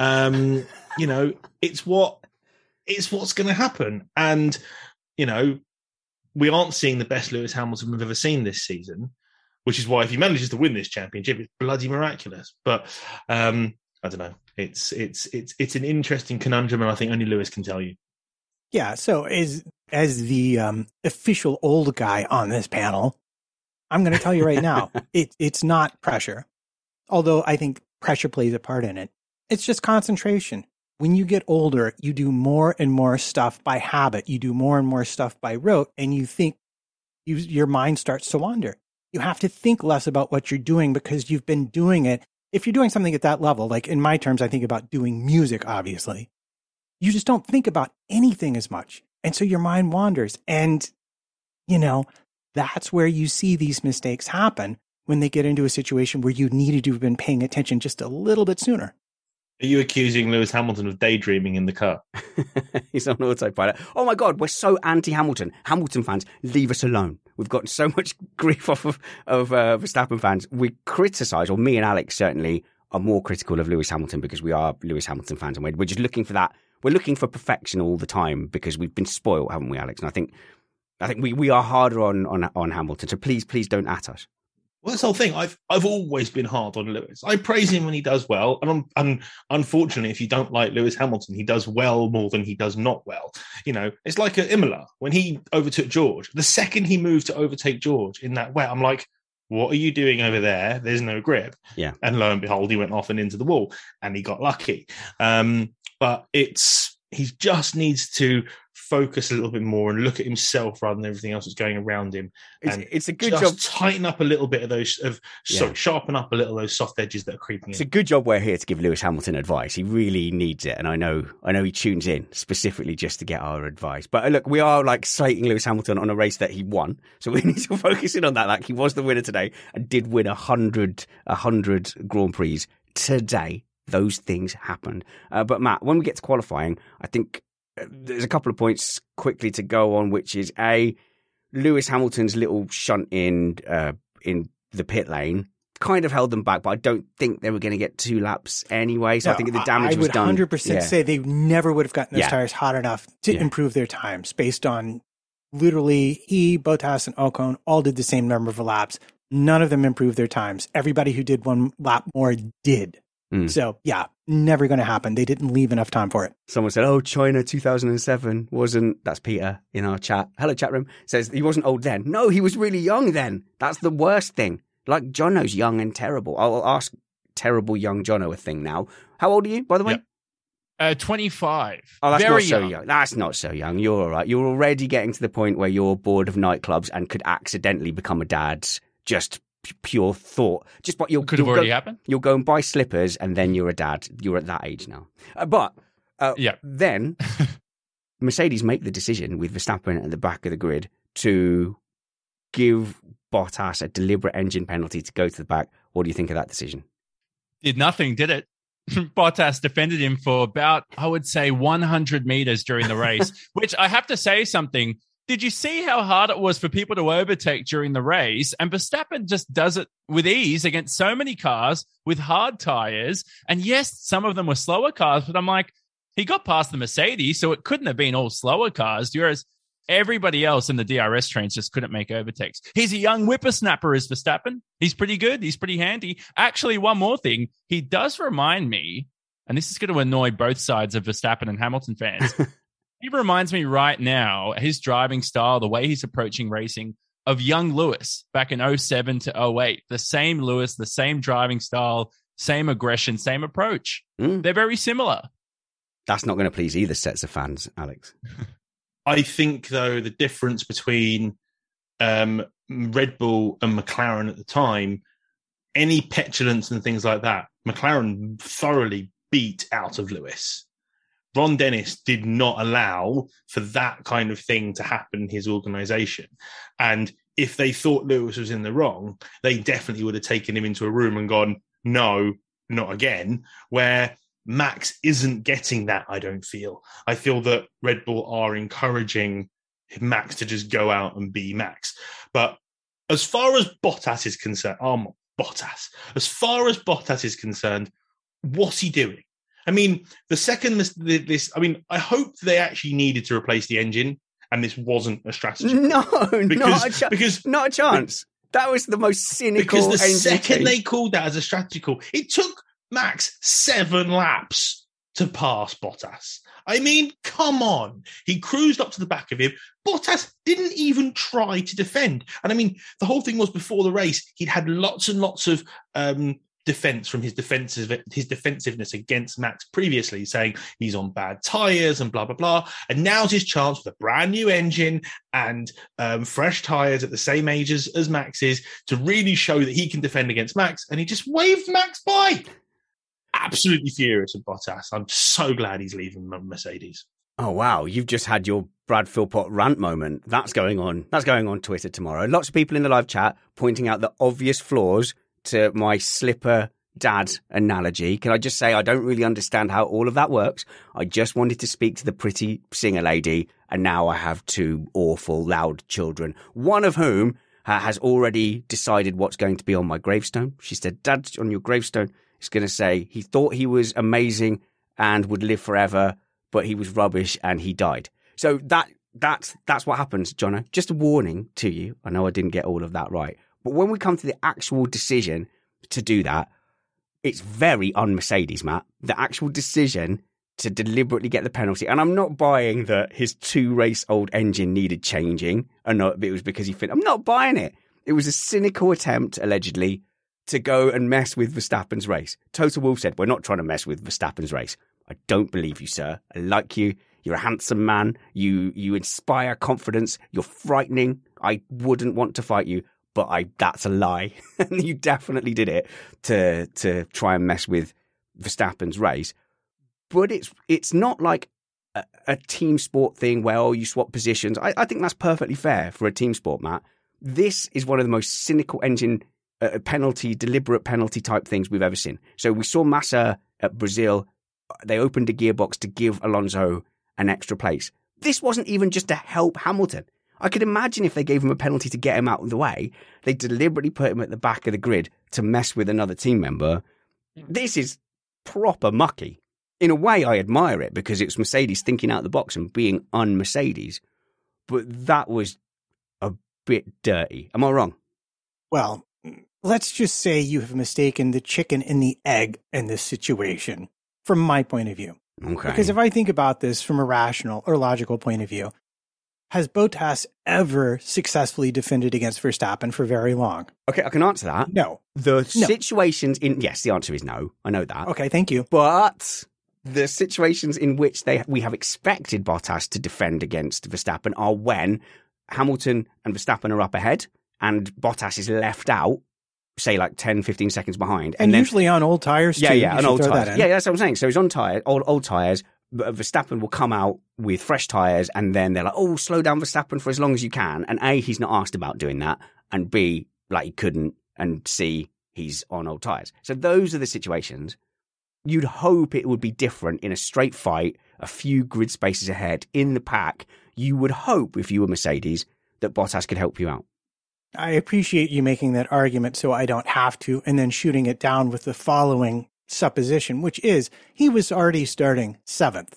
It's what's going to happen. And, we aren't seeing the best Lewis Hamilton we've ever seen this season, which is why if he manages to win this championship, it's bloody miraculous. But I don't know. It's an interesting conundrum, and I think only Lewis can tell you. Yeah. So as the official old guy on this panel, I'm going to tell you right now, it's not pressure, although I think pressure plays a part in it. It's just concentration. when you get older, you do more and more stuff by habit. You do more and more stuff by rote, and you think your mind starts to wander. You have to think less about what you're doing because you've been doing it. If you're doing something at that level, like in my terms, I think about doing music, obviously. You just don't think about anything as much. And so your mind wanders. And, that's where you see these mistakes happen when they get into a situation where you needed to have been paying attention just a little bit sooner. Are you accusing Lewis Hamilton of daydreaming in the car? He's on autopilot. Oh my God, we're so anti-Hamilton. Hamilton fans, leave us alone. We've gotten so much grief off of Verstappen fans. We criticise, or me and Alex certainly are more critical of Lewis Hamilton because we are Lewis Hamilton fans, and we're just looking for that. We're looking for perfection all the time because we've been spoiled, haven't we, Alex? And I think we are harder on Hamilton. So please don't at us. Well, that's the whole thing. I've always been hard on Lewis. I praise him when he does well, and unfortunately, if you don't like Lewis Hamilton, he does well more than he does not well. It's like at Imola when he overtook George. The second he moved to overtake George in that wet, I'm like, what are you doing over there? There's no grip. Yeah. And lo and behold, he went off and into the wall, and he got lucky. But he just needs to focus a little bit more and look at himself rather than everything else that's going around him. And it's a good job. Tighten up a little bit of those, sharpen up a little of those soft edges that are creeping in. It's a good job we're here to give Lewis Hamilton advice. He really needs it, and I know he tunes in specifically just to get our advice. But look, we are like slating Lewis Hamilton on a race that he won, so we need to focus in on that. Like, he was the winner today and did win 100 Grand Prix today. Those things happened. But Matt, when we get to qualifying, I think there's a couple of points quickly to go on, which is Lewis Hamilton's little shunt in the pit lane kind of held them back, but I don't think they were going to get 2 laps anyway. So I think the damage was done. I would 100% say they never would have gotten those tires hot enough to improve their times based on literally Bottas and Ocon all did the same number of laps. None of them improved their times. Everybody who did 1 lap more did. So, never going to happen. They didn't leave enough time for it. Someone said, China 2007 wasn't, that's Peter in our chat. Hello, chat room. Says he wasn't old then. No, he was really young then. That's the worst thing. Like, Jono's young and terrible. I'll ask terrible young Jono a thing now. How old are you, by the way? 25. Oh, that's very not so young. That's not so young. You're all right. You're already getting to the point where you're bored of nightclubs and could accidentally become a dad. Just pure thought. Just what could have already happened. You'll go and buy slippers, and then you're a dad. You're at that age now. Then Mercedes make the decision with Verstappen at the back of the grid to give Bottas a deliberate engine penalty to go to the back. What do you think of that decision? Did nothing, did it? Bottas defended him for about, I would say, 100 meters during the race, which I have to say something. Did you see how hard it was for people to overtake during the race? And Verstappen just does it with ease against so many cars with hard tires. And yes, some of them were slower cars, but I'm like, he got past the Mercedes, so it couldn't have been all slower cars, whereas everybody else in the DRS trains just couldn't make overtakes. He's a young whippersnapper, is Verstappen. He's pretty good. He's pretty handy. Actually, one more thing. He does remind me, and this is going to annoy both sides of Verstappen and Hamilton fans, he reminds me right now, his driving style, the way he's approaching racing, of young Lewis back in 07 to 08. The same Lewis, the same driving style, same aggression, same approach. They're very similar. That's not going to please either sets of fans, Alex. I think, though, the difference between Red Bull and McLaren at the time, any petulance and things like that, McLaren thoroughly beat out of Lewis. Ron Dennis did not allow for that kind of thing to happen in his organisation. And if they thought Lewis was in the wrong, they definitely would have taken him into a room and gone, no, not again, where Max isn't getting that, I don't feel. I feel that Red Bull are encouraging Max to just go out and be Max. But as far as Bottas is concerned, as far as Bottas is concerned, what's he doing? I mean, the second I hope they actually needed to replace the engine and this wasn't a strategy. No, not a chance. That was the most cynical. Because the second they called that as a strategy call, it took Max 7 laps to pass Bottas. I mean, come on. He cruised up to the back of him. Bottas didn't even try to defend. And I mean, the whole thing was before the race, he'd had lots and lots of defense from his defensiveness against Max previously, saying he's on bad tires and blah blah blah, and now's his chance with a brand new engine and fresh tires at the same age as Max is to really show that he can defend against Max, and he just waved Max by. Absolutely furious with Bottas. I'm so glad he's leaving Mercedes. Oh wow, you've just had your Brad Philpott rant moment. That's going on Twitter tomorrow. Lots of people in the live chat pointing out the obvious flaws to my slipper dad analogy. Can I just say I don't really understand how all of that works. I just wanted to speak to the pretty singer lady, and now I have two awful loud children, one of whom has already decided what's going to be on my gravestone. She said, Dad, on your gravestone, it's going to say he thought he was amazing and would live forever, but he was rubbish and he died. So that's what happens, Jono. Just a warning to you. I know I didn't get all of that right. But when we come to the actual decision to do that, it's very un-Mercedes, Matt. The actual decision to deliberately get the penalty. And I'm not buying that his 2-race-old engine needed changing and not it was because he I'm not buying it. It was a cynical attempt, allegedly, to go and mess with Verstappen's race. Total Wolf said, we're not trying to mess with Verstappen's race. I don't believe you, sir. I like you. You're a handsome man. You inspire confidence. You're frightening. I wouldn't want to fight you. But that's a lie. You definitely did it to try and mess with Verstappen's race. But it's not like a team sport thing where, you swap positions. I think that's perfectly fair for a team sport, Matt. This is one of the most cynical engine deliberate penalty type things we've ever seen. So we saw Massa at Brazil. They opened a gearbox to give Alonso an extra place. This wasn't even just to help Hamilton. I could imagine if they gave him a penalty to get him out of the way, they deliberately put him at the back of the grid to mess with another team member. This is proper mucky. In a way, I admire it because it's Mercedes thinking out the box and being un-Mercedes. But that was a bit dirty. Am I wrong? Well, let's just say you have mistaken the chicken and the egg in this situation, from my point of view. Okay. Because if I think about this from a rational or logical point of view, has Bottas ever successfully defended against Verstappen for very long? Okay, I can answer that. No. Situations yes, the answer is no. I know that. Okay, thank you. But the situations in which we have expected Bottas to defend against Verstappen are when Hamilton and Verstappen are up ahead and Bottas is left out, say like 10, 15 seconds behind. And then, usually on old tires too. Yeah, on old tires. Yeah, that's what I'm saying. So he's on old tires. Verstappen will come out with fresh tyres and then they're like, oh, slow down Verstappen for as long as you can. And A, he's not asked about doing that. And B, like he couldn't. And C, he's on old tyres. So those are the situations. You'd hope it would be different in a straight fight, a few grid spaces ahead in the pack. You would hope, if you were Mercedes, that Bottas could help you out. I appreciate you making that argument so I don't have to, and then shooting it down with the following supposition, which is he was already starting 7th.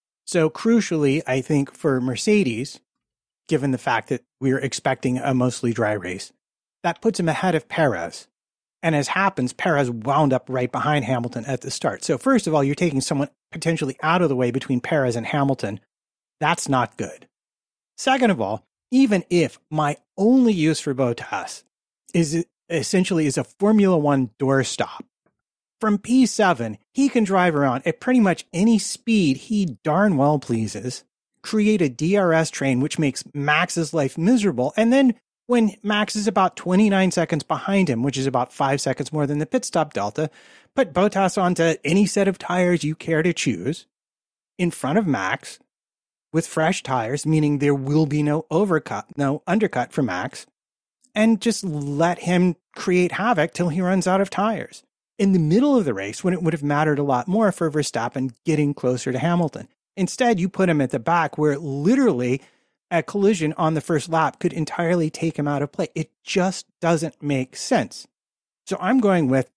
So crucially, I think for Mercedes, given the fact that we're expecting a mostly dry race, that puts him ahead of Perez. And as happens, Perez wound up right behind Hamilton at the start. So first of all, you're taking someone potentially out of the way between Perez and Hamilton. That's not good. Second of all, even if my only use for Bottas is essentially a Formula One doorstop, from P7, he can drive around at pretty much any speed he darn well pleases, create a DRS train which makes Max's life miserable, and then when Max is about 29 seconds behind him, which is about 5 seconds more than the pit stop delta, put Bottas onto any set of tires you care to choose, in front of Max, with fresh tires, meaning there will be no undercut for Max, and just let him create havoc till he runs out of tires. In the middle of the race, when it would have mattered a lot more for Verstappen getting closer to Hamilton. Instead, you put him at the back where literally a collision on the first lap could entirely take him out of play. It just doesn't make sense. So I'm going with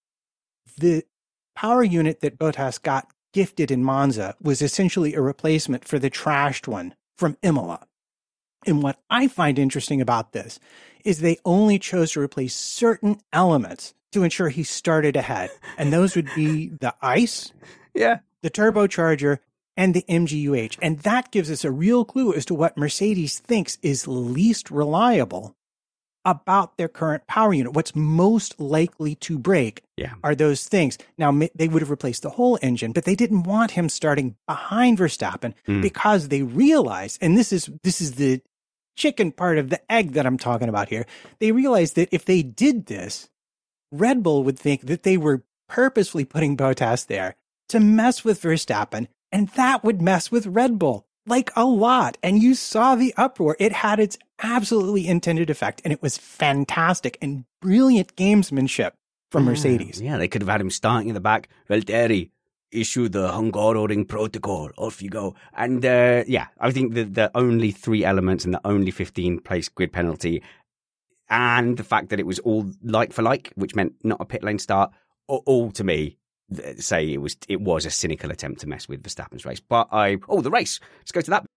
the power unit that Bottas got gifted in Monza was essentially a replacement for the trashed one from Imola. And what I find interesting about this is they only chose to replace certain elements to ensure he started ahead. And those would be the ICE, the turbocharger, and the MGUH. And that gives us a real clue as to what Mercedes thinks is least reliable about their current power unit. What's most likely to break are those things. Now, they would have replaced the whole engine, but they didn't want him starting behind Verstappen because they realized, and this is the chicken part of the egg that I'm talking about here. They realized that if they did this, Red Bull would think that they were purposefully putting Bottas there to mess with Verstappen, and that would mess with Red Bull like a lot. And you saw the uproar. It had its absolutely intended effect, and it was fantastic and brilliant gamesmanship from Mercedes. Yeah, they could have had him starting in the back. Valtteri, issue the Hungaroring protocol. Off you go. And I think the only 3 elements and the only 15-place grid penalty, and the fact that it was all like for like, which meant not a pit lane start, all to me say it was a cynical attempt to mess with Verstappen's race. But the race. Let's go to that.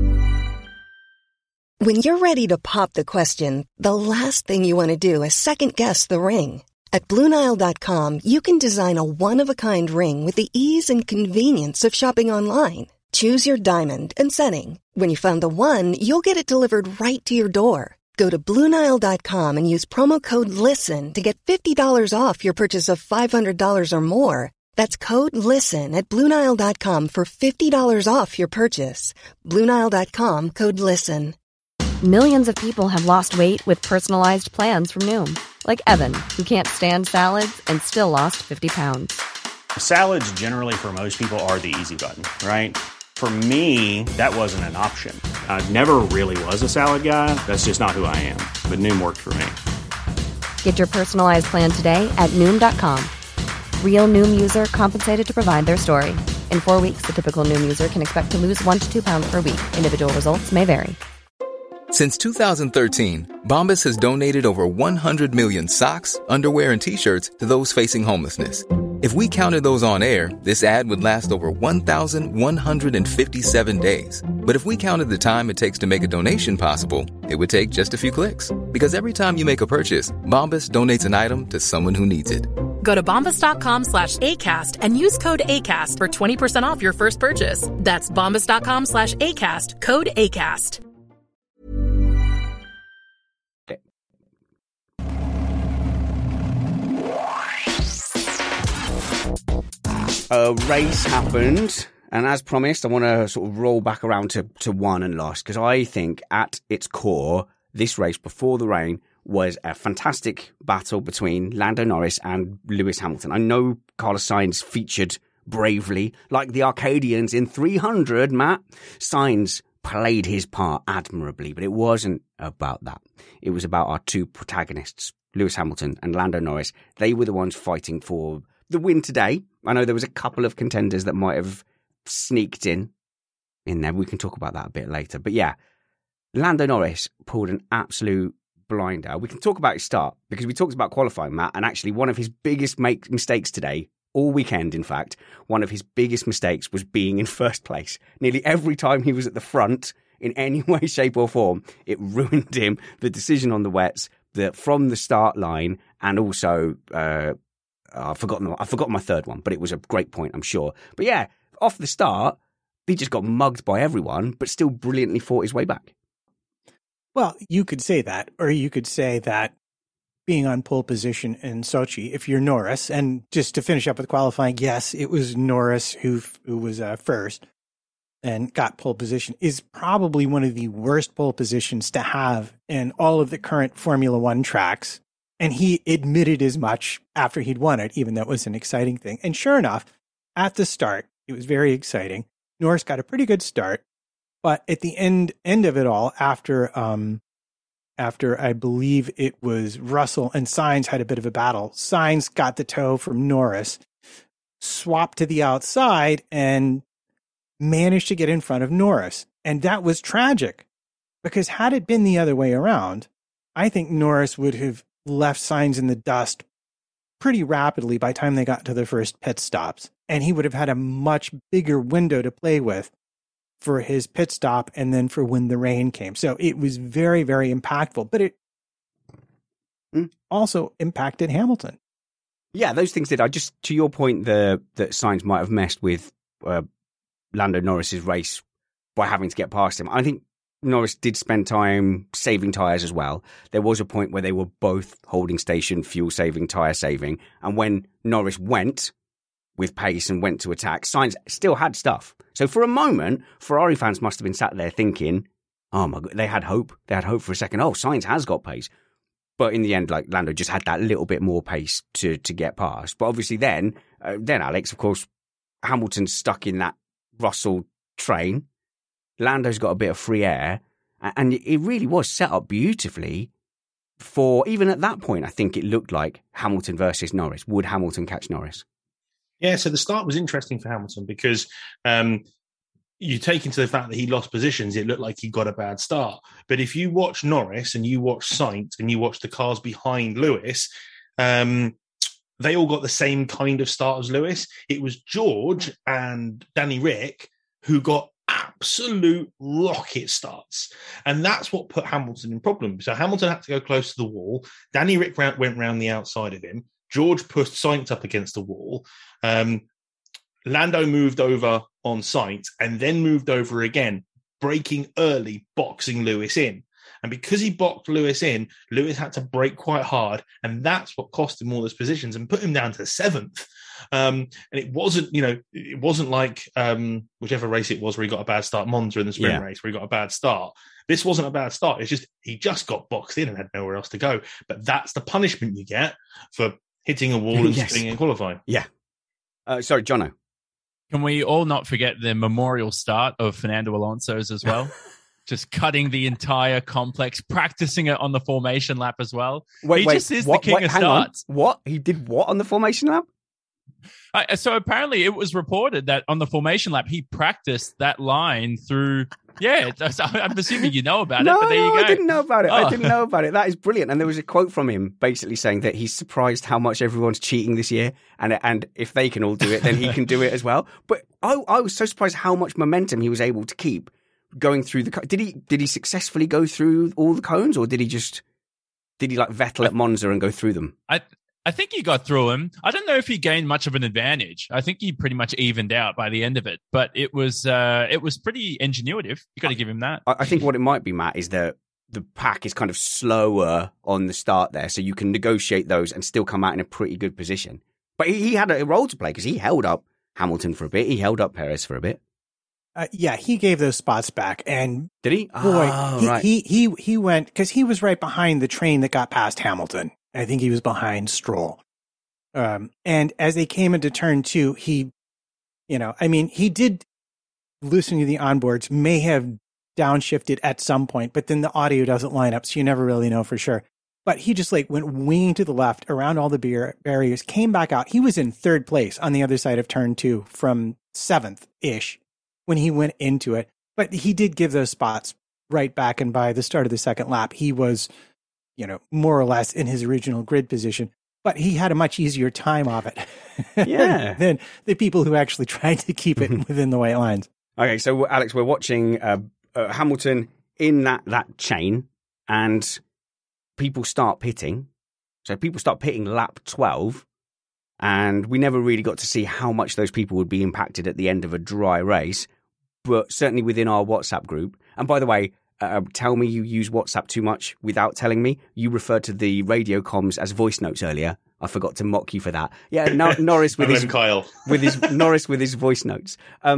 When you're ready to pop the question, the last thing you want to do is second-guess the ring. At BlueNile.com, you can design a one-of-a-kind ring with the ease and convenience of shopping online. Choose your diamond and setting. When you find the one, you'll get it delivered right to your door. Go to BlueNile.com and use promo code LISTEN to get $50 off your purchase of $500 or more. That's code LISTEN at BlueNile.com for $50 off your purchase. BlueNile.com, code LISTEN. Millions of people have lost weight with personalized plans from Noom. Like Evan, who can't stand salads and still lost 50 pounds. Salads generally for most people are the easy button, right? For me, that wasn't an option. I never really was a salad guy. That's just not who I am. But Noom worked for me. Get your personalized plan today at Noom.com. Real Noom user compensated to provide their story. In 4 weeks, the typical Noom user can expect to lose 1 to 2 pounds per week. Individual results may vary. Since 2013, Bombas has donated over 100 million socks, underwear, and T-shirts to those facing homelessness. If we counted those on air, this ad would last over 1,157 days. But if we counted the time it takes to make a donation possible, it would take just a few clicks. Because every time you make a purchase, Bombas donates an item to someone who needs it. Go to bombas.com/ACAST and use code ACAST for 20% off your first purchase. That's bombas.com/ACAST, code ACAST. A race happened, and as promised, I want to sort of roll back around to won and lost, because I think at its core, this race before the rain was a fantastic battle between Lando Norris and Lewis Hamilton. I know Carlos Sainz featured bravely, like the Arcadians in 300, Matt. Sainz played his part admirably, but it wasn't about that. It was about our two protagonists, Lewis Hamilton and Lando Norris. They were the ones fighting for the win today. I know there was a couple of contenders that might have sneaked in there. We can talk about that a bit later. But yeah, Lando Norris pulled an absolute blinder. We can talk about his start because we talked about qualifying, Matt, and actually one of his biggest mistakes today, all weekend in fact, one of his biggest mistakes was being in first place. Nearly every time he was at the front in any way, shape or form, it ruined him. The decision on the wets, from the start line, and also I've forgotten my third one, but it was a great point, I'm sure. But yeah, off the start, he just got mugged by everyone, but still brilliantly fought his way back. Well, you could say that, or you could say that being on pole position in Sochi, if you're Norris, and just to finish up with qualifying, yes, it was Norris who was first and got pole position, is probably one of the worst pole positions to have in all of the current Formula One tracks. And he admitted as much after he'd won it, even though it was an exciting thing. And sure enough, at the start, it was very exciting. Norris got a pretty good start, but at the end of it all, after I believe it was Russell and Sainz had a bit of a battle, Sainz got the toe from Norris, swapped to the outside, and managed to get in front of Norris. And that was tragic, because had it been the other way around, I think Norris would have left Sainz in the dust pretty rapidly by the time they got to the first pit stops. And he would have had a much bigger window to play with for his pit stop and then for when the rain came. So it was very, very impactful, but it also impacted Hamilton. Yeah, those things did. To your point, that Sainz might have messed with Lando Norris's race by having to get past him. I think Norris did spend time saving tyres as well. There was a point where they were both holding station, fuel saving, tyre saving. And when Norris went with pace and went to attack, Sainz still had stuff. So for a moment, Ferrari fans must have been sat there thinking, oh my God, they had hope. They had hope for a second. Oh, Sainz has got pace. But in the end, like, Lando just had that little bit more pace to get past. But obviously then Alex, of course, Hamilton's stuck in that Russell train. Lando's got a bit of free air, and it really was set up beautifully for, even at that point, I think it looked like Hamilton versus Norris. Would Hamilton catch Norris? Yeah, so the start was interesting for Hamilton because you take into the fact that he lost positions, it looked like he got a bad start. But if you watch Norris and you watch Sainz and you watch the cars behind Lewis, they all got the same kind of start as Lewis. It was George and Danny Rick who got absolute rocket starts. And that's what put Hamilton in problem. So Hamilton had to go close to the wall. Danny Rick went round the outside of him. George pushed Sainz up against the wall. Lando moved over on Sainz and then moved over again, braking early, boxing Lewis in. And because he boxed Lewis in, Lewis had to brake quite hard. And that's what cost him all those positions and put him down to 7th. And it wasn't like whichever race it was where he got a bad start, Monza in the sprint race where he got a bad start. This wasn't a bad start. It's just, he just got boxed in and had nowhere else to go. But that's the punishment you get for hitting a wall and spinning in qualifying. Yeah. Sorry, Jono. Can we all not forget the memorial start of Fernando Alonso's as well? Just cutting the entire complex, practicing it on the formation lap as well. He just is the king of starts. What? He did what on the formation lap? So apparently it was reported that on the formation lap, he practiced that line through... Yeah, I'm assuming you know about it, but there you go. I didn't know about it. I didn't know about it. That is brilliant. And there was a quote from him basically saying that he's surprised how much everyone's cheating this year. And if they can all do it, then he can do it as well. But I was so surprised how much momentum he was able to keep going through the... Did he successfully go through all the cones, or did he like Vettel at Monza and go through them? I think he got through him. I don't know if he gained much of an advantage. I think he pretty much evened out by the end of it. But it was pretty ingenuitive. You got to give him that. I think what it might be, Matt, is that the pack is kind of slower on the start there, so you can negotiate those and still come out in a pretty good position. But he had a role to play because he held up Hamilton for a bit. He held up Perez for a bit. He gave those spots back, and did he? Boy, right. he went because he was right behind the train that got past Hamilton. I think he was behind Stroll. And as they came into turn 2, he did, listening to the onboards, may have downshifted at some point, but then the audio doesn't line up, so you never really know for sure. But he just went winging to the left around all the barriers, came back out. He was in 3rd place on the other side of turn 2 from 7th-ish when he went into it. But he did give those spots right back, and by the start of the 2nd lap, he was... more or less in his original grid position, but he had a much easier time of it than the people who actually tried to keep it within the white lines. Okay, so Alex, we're watching Hamilton in that chain, and people start pitting. So people start pitting lap 12, and we never really got to see how much those people would be impacted at the end of a dry race, but certainly within our WhatsApp group. And by the way, tell me you use WhatsApp too much without telling me. You referred to the radio comms as voice notes earlier. I forgot to mock you for that. Yeah, Norris with Kyle Norris with his voice notes.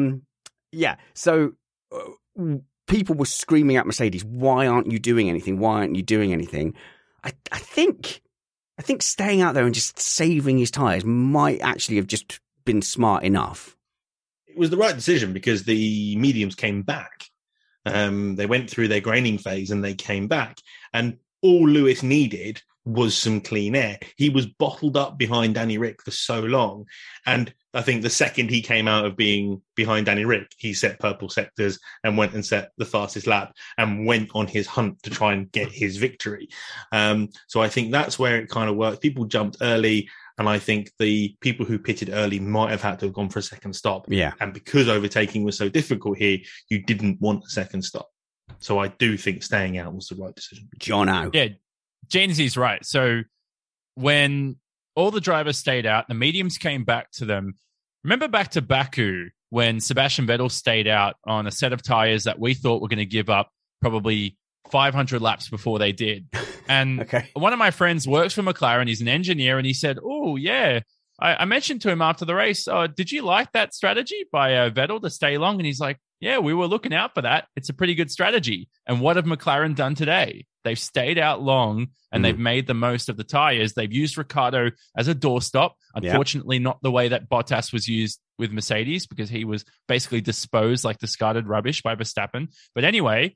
So people were screaming at Mercedes, "Why aren't you doing anything? Why aren't you doing anything?" I think staying out there and just saving his tyres might actually have just been smart enough. It was the right decision because the mediums came back. They went through their graining phase and they came back. And all Lewis needed was some clean air. He was bottled up behind Danny Rick for so long. And I think the second he came out of being behind Danny Rick, he set purple sectors and went and set the fastest lap and went on his hunt to try and get his victory. So I think that's where it kind of worked. People jumped early. And I think the people who pitted early might have had to have gone for a second stop. Yeah. And because overtaking was so difficult here, you didn't want a second stop. So I do think staying out was the right decision. Jono. Yeah, Janesy's right. So when all the drivers stayed out, the mediums came back to them. Remember back to Baku when Sebastian Vettel stayed out on a set of tyres that we thought were going to give up probably 500 laps before they did. And Okay. one of my friends works for McLaren. He's an engineer, and he said, "Oh, yeah." I mentioned to him after the race, did you like that strategy by Vettel to stay long? And he's like, yeah, we were looking out for that. It's a pretty good strategy. And what have McLaren done today? They've stayed out long and they've made the most of the tires. They've used Ricciardo as a doorstop. Unfortunately, not the way that Bottas was used with Mercedes, because he was basically disposed like discarded rubbish by Verstappen. But anyway,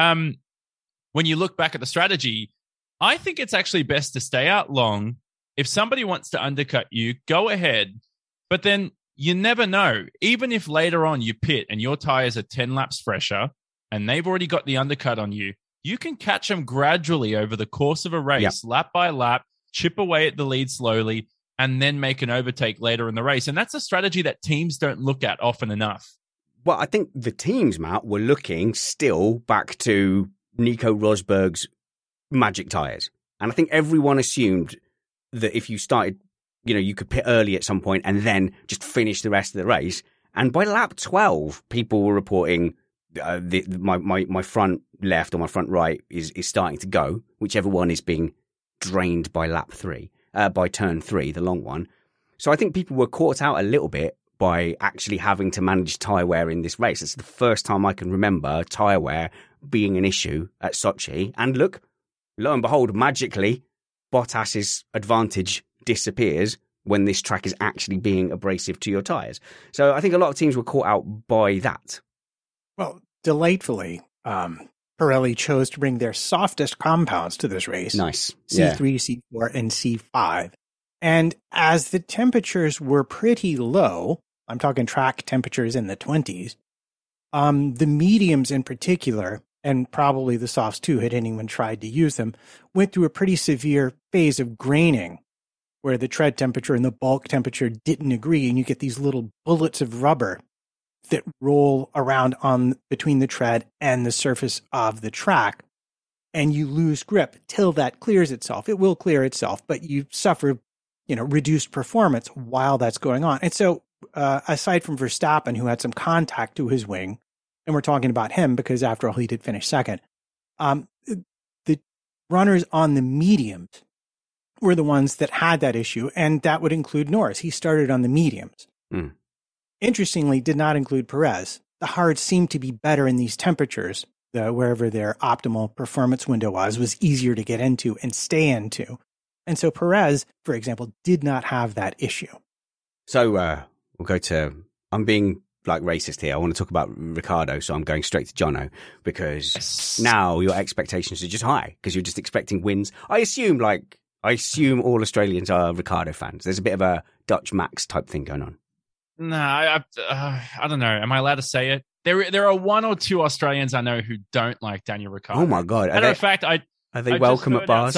when you look back at the strategy, I think it's actually best to stay out long. If somebody wants to undercut you, go ahead. But then you never know. Even if later on you pit and your tires are 10 laps fresher and they've already got the undercut on you, you can catch them gradually over the course of a race, lap by lap, chip away at the lead slowly, and then make an overtake later in the race. And that's a strategy that teams don't look at often enough. Well, I think the teams, Matt, were looking still back to Nico Rosberg's magic tires. And I think everyone assumed that if you started, you could pit early at some point and then just finish the rest of the race. And by lap 12, people were reporting my front left or my front right is starting to go, whichever one is being drained by lap 3, by turn 3, the long one. So I think people were caught out a little bit by actually having to manage tyre wear in this race. It's the first time I can remember tyre wear being an issue at Sochi. And look, lo and behold, magically, Bottas's advantage disappears when this track is actually being abrasive to your tyres. So I think a lot of teams were caught out by that. Well, delightfully, Pirelli chose to bring their softest compounds to this race. Nice. C3, C4, and C5. And as the temperatures were pretty low, I'm talking track temperatures in the 20s, the mediums in particular, and probably the softs too, had anyone tried to use them, went through a pretty severe phase of graining where the tread temperature and the bulk temperature didn't agree, and you get these little bullets of rubber that roll around on between the tread and the surface of the track, and you lose grip till that clears itself. It will clear itself, but you suffer, reduced performance while that's going on. And so, aside from Verstappen, who had some contact to his wing, and we're talking about him because, after all, he did finish second. The runners on the mediums were the ones that had that issue, and that would include Norris. He started on the mediums. Interestingly, did not include Perez. The hards seemed to be better in these temperatures, wherever their optimal performance window was easier to get into and stay into. And so Perez, for example, did not have that issue. So we'll go to, I'm being racist here. I want to talk about Ricciardo, so I'm going straight to Jono, because now your expectations are just high because you're just expecting wins. I assume all Australians are Ricciardo fans. There's a bit of a Dutch Max type thing going on. No, I don't know. Am I allowed to say it? There are one or two Australians I know who don't like Daniel Ricciardo. Oh my God. Matter of fact, are they welcome at bars?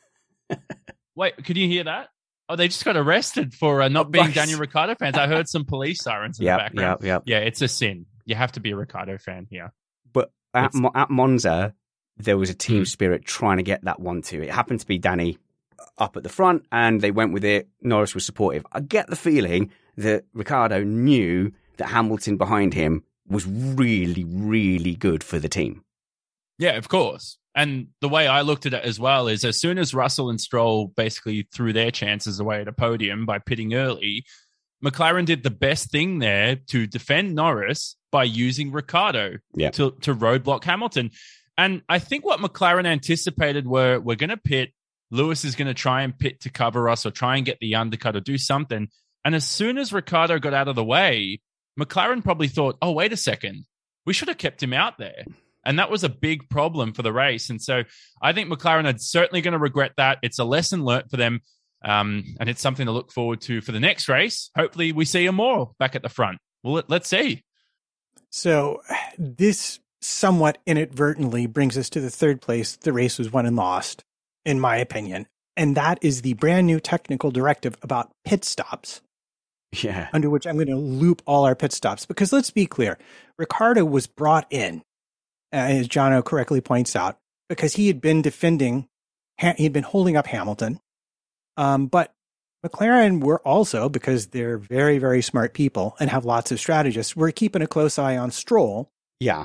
Wait, could you hear that? Oh, they just got arrested for not being Daniel Ricciardo fans. I heard some police sirens in the background. Yeah, it's a sin. You have to be a Ricciardo fan here. But at Monza, there was a team spirit trying to get that 1-2. It happened to be Danny up at the front, and they went with it. Norris was supportive. I get the feeling that Ricciardo knew that Hamilton behind him was really, really good for the team. Yeah, of course. And the way I looked at it as well is, as soon as Russell and Stroll basically threw their chances away at a podium by pitting early, McLaren did the best thing there to defend Norris by using Ricciardo to roadblock Hamilton. And I think what McLaren anticipated we're going to pit. Lewis is going to try and pit to cover us or try and get the undercut or do something. And as soon as Ricciardo got out of the way, McLaren probably thought, oh, wait a second, we should have kept him out there. And that was a big problem for the race. And so I think McLaren are certainly going to regret that. It's a lesson learnt for them. And it's something to look forward to for the next race. Hopefully we see them more back at the front. Well, let's see. So this somewhat inadvertently brings us to the third place. The race was won and lost, in my opinion. And that is the brand new technical directive about pit stops. Yeah. Under which I'm going to loop all our pit stops. Because let's be clear, Ricciardo was brought in, as Jono correctly points out, because he had been holding up Hamilton. But McLaren were also, because they're very, very smart people and have lots of strategists, we're keeping a close eye on Stroll. Yeah.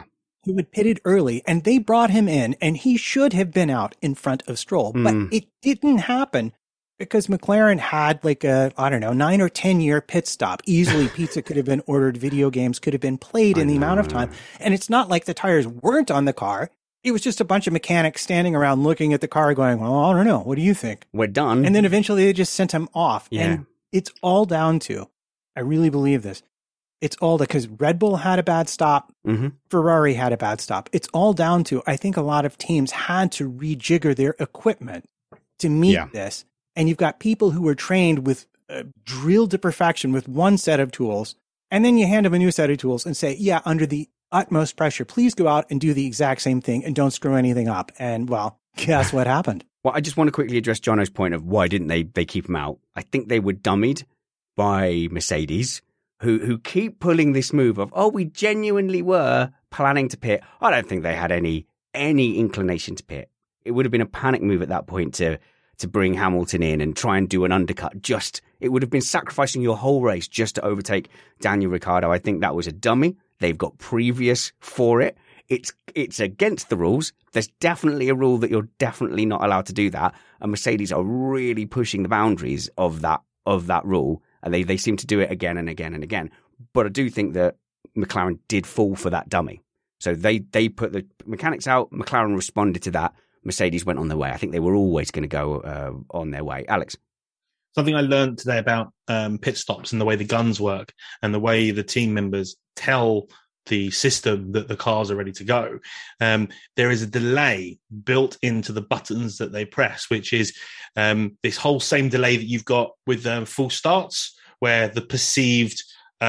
who had pitted early, and they brought him in, and he should have been out in front of Stroll. But it didn't happen because McLaren had like a, 9 or 10 year pit stop. Easily pizza could have been ordered, video games could have been played in the amount of time. And it's not like the tires weren't on the car. It was just a bunch of mechanics standing around looking at the car going, well, I don't know. What do you think? We're done. And then eventually they just sent him off. Yeah. And it's all down to, I really believe this. It's all because Red Bull had a bad stop. Ferrari had a bad stop. It's all down to, I think a lot of teams had to rejigger their equipment to meet this. And you've got people who were trained with drilled to perfection with one set of tools. And then you hand them a new set of tools and say, yeah, under the utmost pressure, please go out and do the exact same thing and don't screw anything up. And well, guess what happened? Well, I just want to quickly address Jono's point of why didn't they keep him out? I think they were dummied by Mercedes, who keep pulling this move of, we genuinely were planning to pit. I don't think they had any inclination to pit. It would have been a panic move at that point to bring Hamilton in and try and do an undercut. It would have been sacrificing your whole race just to overtake Daniel Ricciardo. I think that was a dummy. They've got previous for it. It's against the rules. There's definitely a rule that you're definitely not allowed to do that. And Mercedes are really pushing the boundaries of that rule. And they seem to do it again and again and again. But I do think that McLaren did fall for that dummy. So they put the mechanics out. McLaren responded to that. Mercedes went on their way. I think they were always going to go on their way. Alex? Something I learned today about pit stops and the way the guns work and the way the team members tell the system that the cars are ready to go. There is a delay built into the buttons that they press, which is this whole same delay that you've got with full starts, where the perceived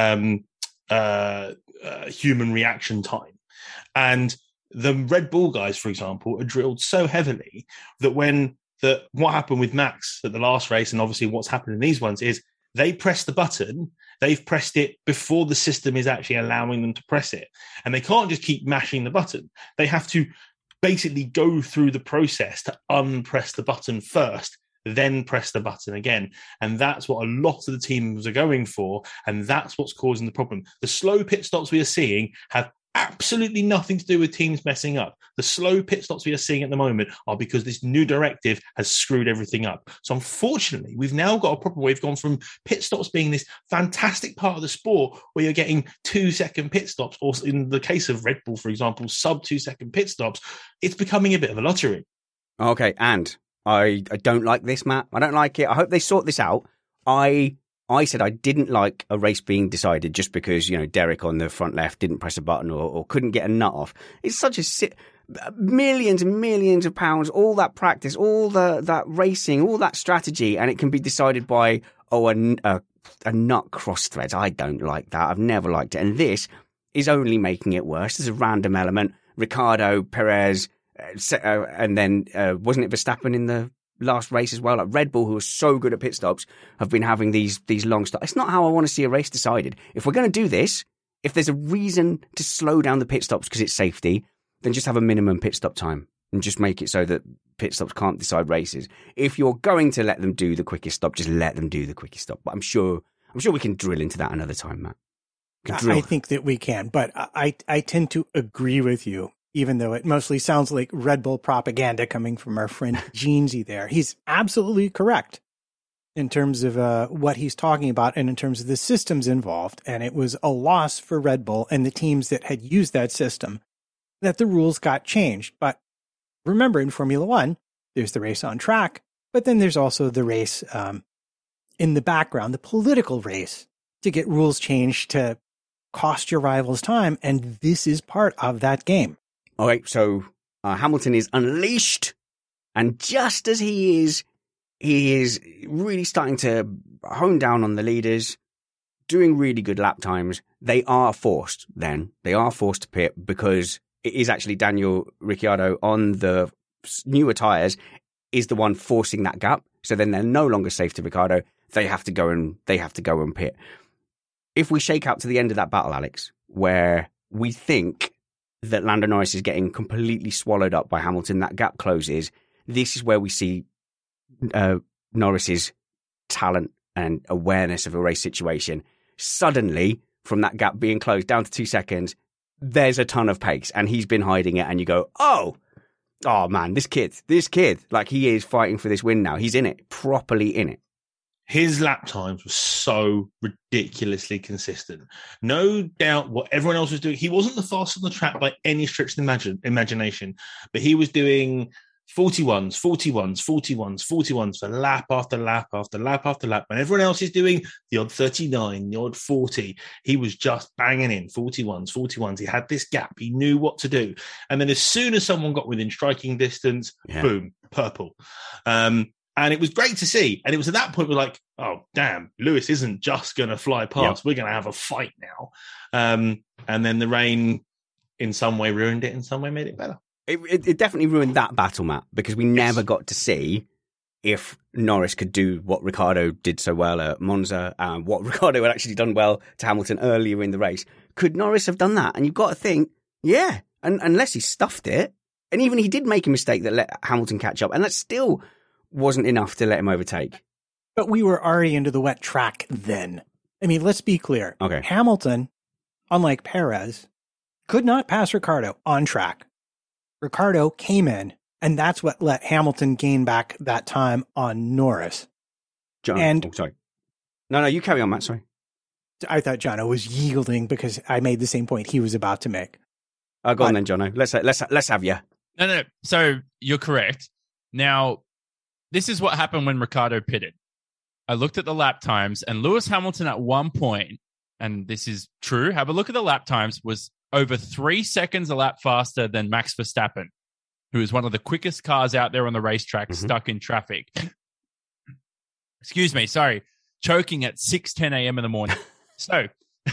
human reaction time. And the Red Bull guys, for example, are drilled so heavily that what happened with Max at the last race, and obviously what's happened in these ones, is they press the button, they've pressed it before the system is actually allowing them to press it. And they can't just keep mashing the button. They have to basically go through the process to unpress the button first, then press the button again. And that's what a lot of the teams are going for. And that's what's causing the problem. The slow pit stops we are seeing have absolutely nothing to do with teams messing up. The slow pit stops we are seeing at the moment are because this new directive has screwed everything up. So unfortunately, we've now got a problem where we've gone from pit stops being this fantastic part of the sport where you're getting 2-second pit stops, or in the case of Red Bull, for example, sub 2-second pit stops. It's becoming a bit of a lottery. Okay, and I don't like this, Matt. I don't like it. I hope they sort this out. I said I didn't like a race being decided just because, Derek on the front left didn't press a button or couldn't get a nut off. It's such millions and millions of pounds, all that practice, all that racing, all that strategy, and it can be decided by, a nut cross threads. I don't like that. I've never liked it. And this is only making it worse. There's a random element. Ricciardo, Perez, and then wasn't it Verstappen in the last race as well? Like Red Bull, who are so good at pit stops, have been having these long stops. It's not how I want to see a race decided. If we're going to do this, if there's a reason to slow down the pit stops because it's safety, then just have a minimum pit stop time and just make it so that pit stops can't decide races. If you're going to let them do the quickest stop, just let them do the quickest stop. But I'm sure we can drill into that another time, Matt. I think that we can, but I tend to agree with you, even though it mostly sounds like Red Bull propaganda coming from our friend Jeansy there. He's absolutely correct in terms of what he's talking about and in terms of the systems involved. And it was a loss for Red Bull and the teams that had used that system that the rules got changed. But remember, in Formula One, there's the race on track, but then there's also the race in the background, the political race to get rules changed to cost your rivals time. And this is part of that game. All right, so Hamilton is unleashed, and just as he is really starting to hone down on the leaders, doing really good lap times. They are forced to pit because it is actually Daniel Ricciardo on the newer tyres is the one forcing that gap. So then they're no longer safe to Ricciardo. They have to go and pit. If we shake out to the end of that battle, Alex, where we think that Lando Norris is getting completely swallowed up by Hamilton, that gap closes, this is where we see Norris's talent and awareness of a race situation. Suddenly, from that gap being closed down to 2 seconds, there's a ton of pace and he's been hiding it, and you go, oh man, this kid, like he is fighting for this win now. He's in it, properly in it. His lap times were so ridiculously consistent. No doubt what everyone else was doing. He wasn't the fastest on the track by any stretch of the imagination, but he was doing 41s for lap after lap after lap after lap. When everyone else is doing the odd 39, the odd 40, he was just banging in 41s. He had this gap. He knew what to do. And then as soon as someone got within striking distance, boom, purple. And it was great to see. And it was at that point we're like, oh, damn, Lewis isn't just going to fly past. Yep. We're going to have a fight now. And then the rain in some way ruined it, in some way made it better. It definitely ruined that battle, Matt, because we never got to see if Norris could do what Ricciardo did so well at Monza, what Ricciardo had actually done well to Hamilton earlier in the race. Could Norris have done that? And you've got to think, yeah, and unless he stuffed it, and even he did make a mistake that let Hamilton catch up, and that still wasn't enough to let him overtake. But we were already into the wet track then. I mean, let's be clear. Okay. Hamilton, unlike Perez, could not pass Ricciardo on track. Ricciardo came in, and that's what let Hamilton gain back that time on Norris. John, sorry. No, you carry on, Matt, sorry. I thought Jono was yielding because I made the same point he was about to make. Go on then, Jono. Let's have you. No. So you're correct. Now, this is what happened when Ricciardo pitted. I looked at the lap times, and Lewis Hamilton at one point, and this is true, have a look at the lap times, was over 3 seconds a lap faster than Max Verstappen, who is one of the quickest cars out there on the racetrack, stuck in traffic. Excuse me, sorry. Choking at 6:10 a.m. in the morning. So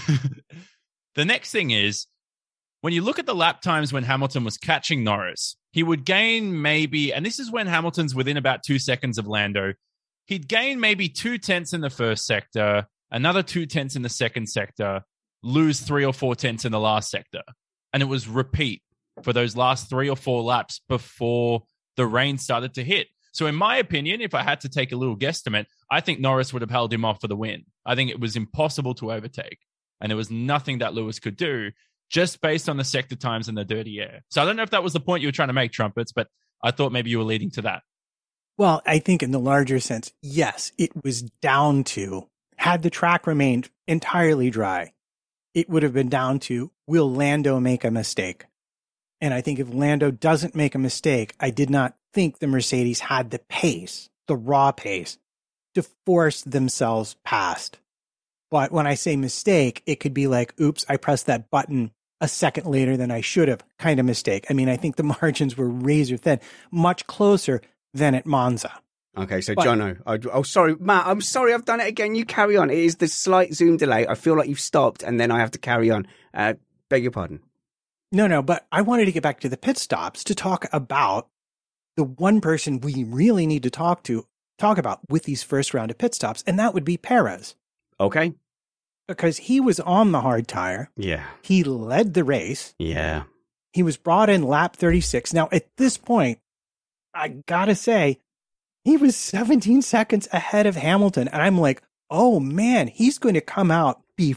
the next thing is, when you look at the lap times when Hamilton was catching Norris, he would gain maybe, and this is when Hamilton's within about 2 seconds of Lando, he'd gain maybe 2/10 in the first sector, another 2/10 in the second sector, lose 3 or 4 tenths in the last sector. And it was repeat for those last 3 or 4 laps before the rain started to hit. So in my opinion, if I had to take a little guesstimate, I think Norris would have held him off for the win. I think it was impossible to overtake. And there was nothing that Lewis could do just based on the sector times and the dirty air. So I don't know if that was the point you were trying to make, Trumpets, but I thought maybe you were leading to that. Well, I think in the larger sense, yes, it was down to, had the track remained entirely dry, it would have been down to, will Lando make a mistake? And I think if Lando doesn't make a mistake, I did not think the Mercedes had the pace, the raw pace, to force themselves past. But when I say mistake, it could be like, oops, I pressed that button a second later than I should have, kind of mistake. I mean, I think the margins were razor thin, much closer than at Monza. Okay, so Jono, sorry, Matt, I'm sorry I've done it again. You carry on. It is the slight Zoom delay. I feel like you've stopped and then I have to carry on. Beg your pardon. No, but I wanted to get back to the pit stops to talk about the one person we really need to talk about with these first round of pit stops, and that would be Perez. Okay. Because he was on the hard tire. Yeah. He led the race. Yeah. He was brought in lap 36. Now, at this point, I gotta say, he was 17 seconds ahead of Hamilton. And I'm like, oh man, he's going to come out, be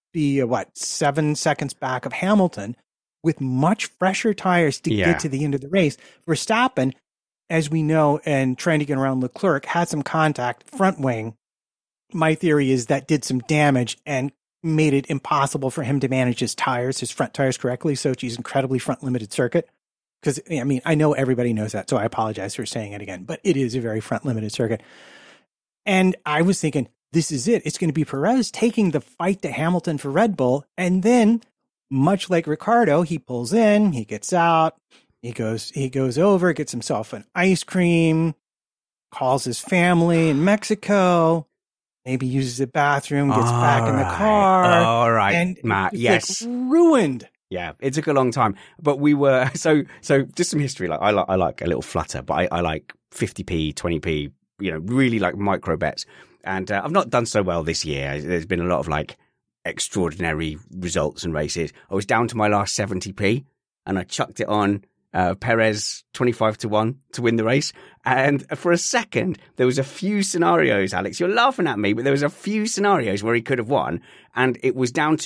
7 seconds back of Hamilton with much fresher tires to get to the end of the race. Verstappen, as we know, and trying to get around Leclerc, had some contact front wing. My theory is that did some damage and made it impossible for him to manage his front tires correctly. Sochi's incredibly front limited circuit. Because, I mean, I know everybody knows that, so I apologize for saying it again, but it is a very front limited circuit. And I was thinking, this is it. It's going to be Perez taking the fight to Hamilton for Red Bull. And then, much like Ricciardo, he pulls in, he gets out, he goes over, gets himself an ice cream, calls his family in Mexico, maybe uses the bathroom, gets back in the car. All right, and Matt, yes. Like ruined. Yeah, it took a long time, but we were so just some history. Like I like a little flutter, but I like 50p, 20p, really like micro bets. And I've not done so well this year. There's been a lot of like extraordinary results and races. I was down to my last 70p and I chucked it on Perez 25-1 to win the race. And for a second, there was a few scenarios, Alex, you're laughing at me, but there was a few scenarios where he could have won. And it was down to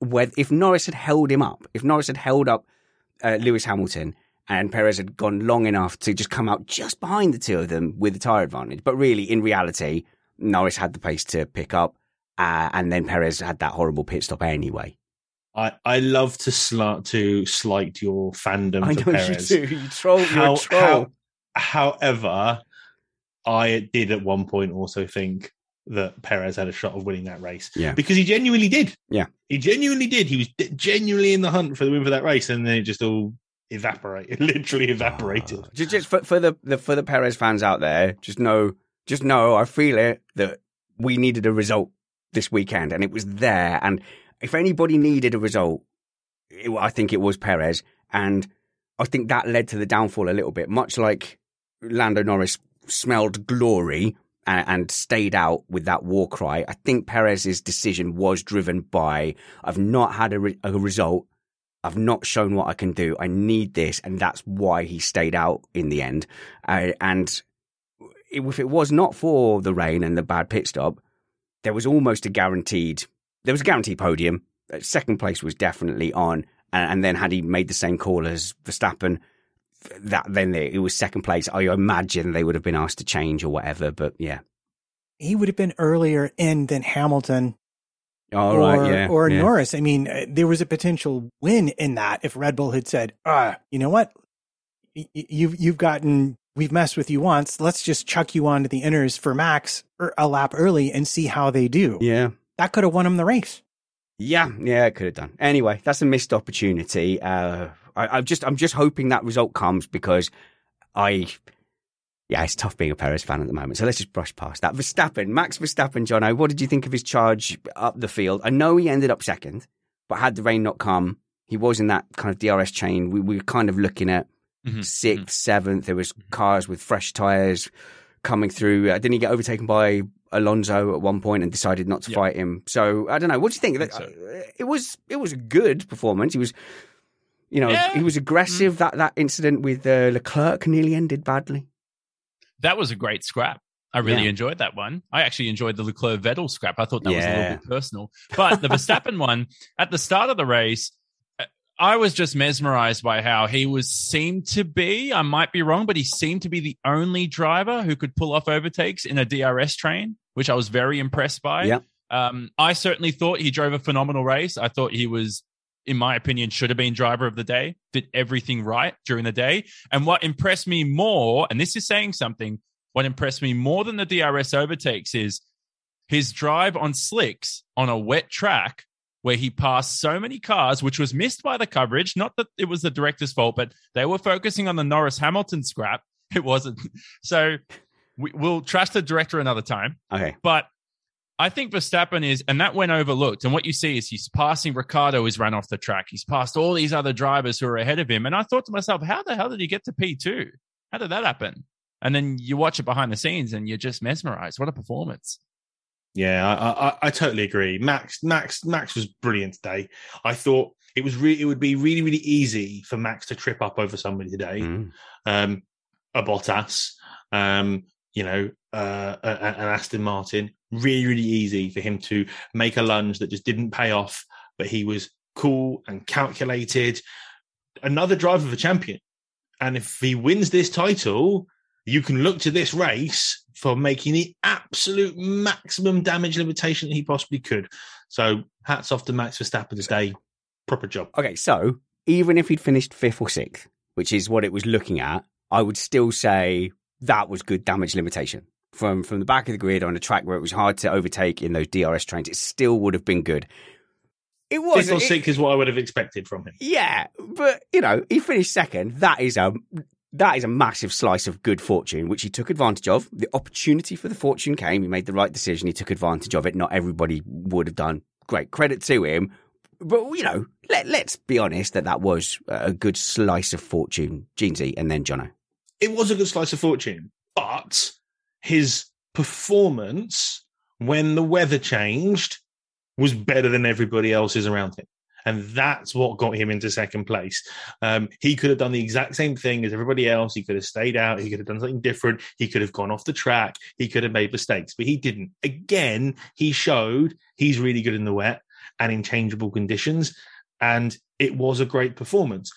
if Norris had held him up, if Norris had held up Lewis Hamilton and Perez had gone long enough to just come out just behind the two of them with the tyre advantage. But really, in reality, Norris had the pace to pick up, and then Perez had that horrible pit stop anyway. I love to slight your fandom I for know Perez. you do. You troll. You're a troll. However, I did at one point also think that Perez had a shot of winning that race. Yeah. Because he genuinely did. Yeah. He genuinely did. He was genuinely in the hunt for the win for that race, and then it just all evaporated. Literally evaporated. Just for the Perez fans out there, just know, I feel it, that we needed a result this weekend, and it was there. And if anybody needed a result, I think it was Perez. And I think that led to the downfall a little bit, much like Lando Norris smelled glory and stayed out with that war cry. I think Perez's decision was driven by, I've not had a result. I've not shown what I can do. I need this. And that's why he stayed out in the end. And if it was not for the rain and the bad pit stop, there was a guaranteed podium. Second place was definitely on. And then had he made the same call as Verstappen, it was second place. I imagine they would have been asked to change or whatever, but yeah. He would have been earlier in than Hamilton or Norris. I mean, there was a potential win in that if Red Bull had said, you know what? We've messed with you once. Let's just chuck you onto the inners for Max a lap early and see how they do. Yeah. That could have won him the race. Yeah, it could have done. Anyway, that's a missed opportunity. I'm just hoping that result comes because it's tough being a Perez fan at the moment. So let's just brush past that. Max Verstappen, Jono, what did you think of his charge up the field? I know he ended up second, but had the rain not come, he was in that kind of DRS chain. We were kind of looking at sixth, seventh. There was cars with fresh tyres coming through. Didn't he get overtaken by Alonso at one point and decided not to fight him? So I don't know. What do you think? It was a good performance. He was, he was aggressive. That incident with Leclerc nearly ended badly. That was a great scrap. I really enjoyed that one. I actually enjoyed the Leclerc-Vettel scrap. I thought that was a little bit personal. But the Verstappen one, at the start of the race, I was just mesmerized by how he seemed to be, I might be wrong, but he seemed to be the only driver who could pull off overtakes in a DRS train, which I was very impressed by. Yeah. I certainly thought he drove a phenomenal race. I thought he was, in my opinion, should have been driver of the day, did everything right during the day. And what impressed me more, and this is saying something, what impressed me more than the DRS overtakes is his drive on slicks on a wet track where he passed so many cars, which was missed by the coverage. Not that it was the director's fault, but they were focusing on the Norris-Hamilton scrap. It wasn't. So we'll trust the director another time. Okay. But I think Verstappen is, and that went overlooked. And what you see is he's passing Ricciardo, who's run off the track. He's passed all these other drivers who are ahead of him. And I thought to myself, how the hell did he get to P2? How did that happen? And then you watch it behind the scenes and you're just mesmerized. What a performance. Yeah, I totally agree. Max was brilliant today. I thought it would be really, really easy for Max to trip up over somebody today. A Bottas, an Aston Martin. Really, really easy for him to make a lunge that just didn't pay off, but he was cool and calculated. Another driver of a champion. And if he wins this title, you can look to this race for making the absolute maximum damage limitation that he possibly could. So hats off to Max Verstappen today. Proper job. Okay, so even if he'd finished 5th or 6th, which is what it was looking at, I would still say that was good damage limitation. From the back of the grid on a track where it was hard to overtake in those DRS trains, it still would have been good. It was 5th or 6th is what I would have expected from him. Yeah, but he finished second. That is a massive slice of good fortune, which he took advantage of. The opportunity for the fortune came. He made the right decision. He took advantage of it. Not everybody would have done. Great credit to him. But, let's be honest that was a good slice of fortune, Jeansy, and then Jono. It was a good slice of fortune, but his performance when the weather changed was better than everybody else's around him. And that's what got him into second place. He could have done the exact same thing as everybody else. He could have stayed out. He could have done something different. He could have gone off the track. He could have made mistakes, but he didn't. Again, he showed he's really good in the wet. and in changeable conditions. And it was a great performance.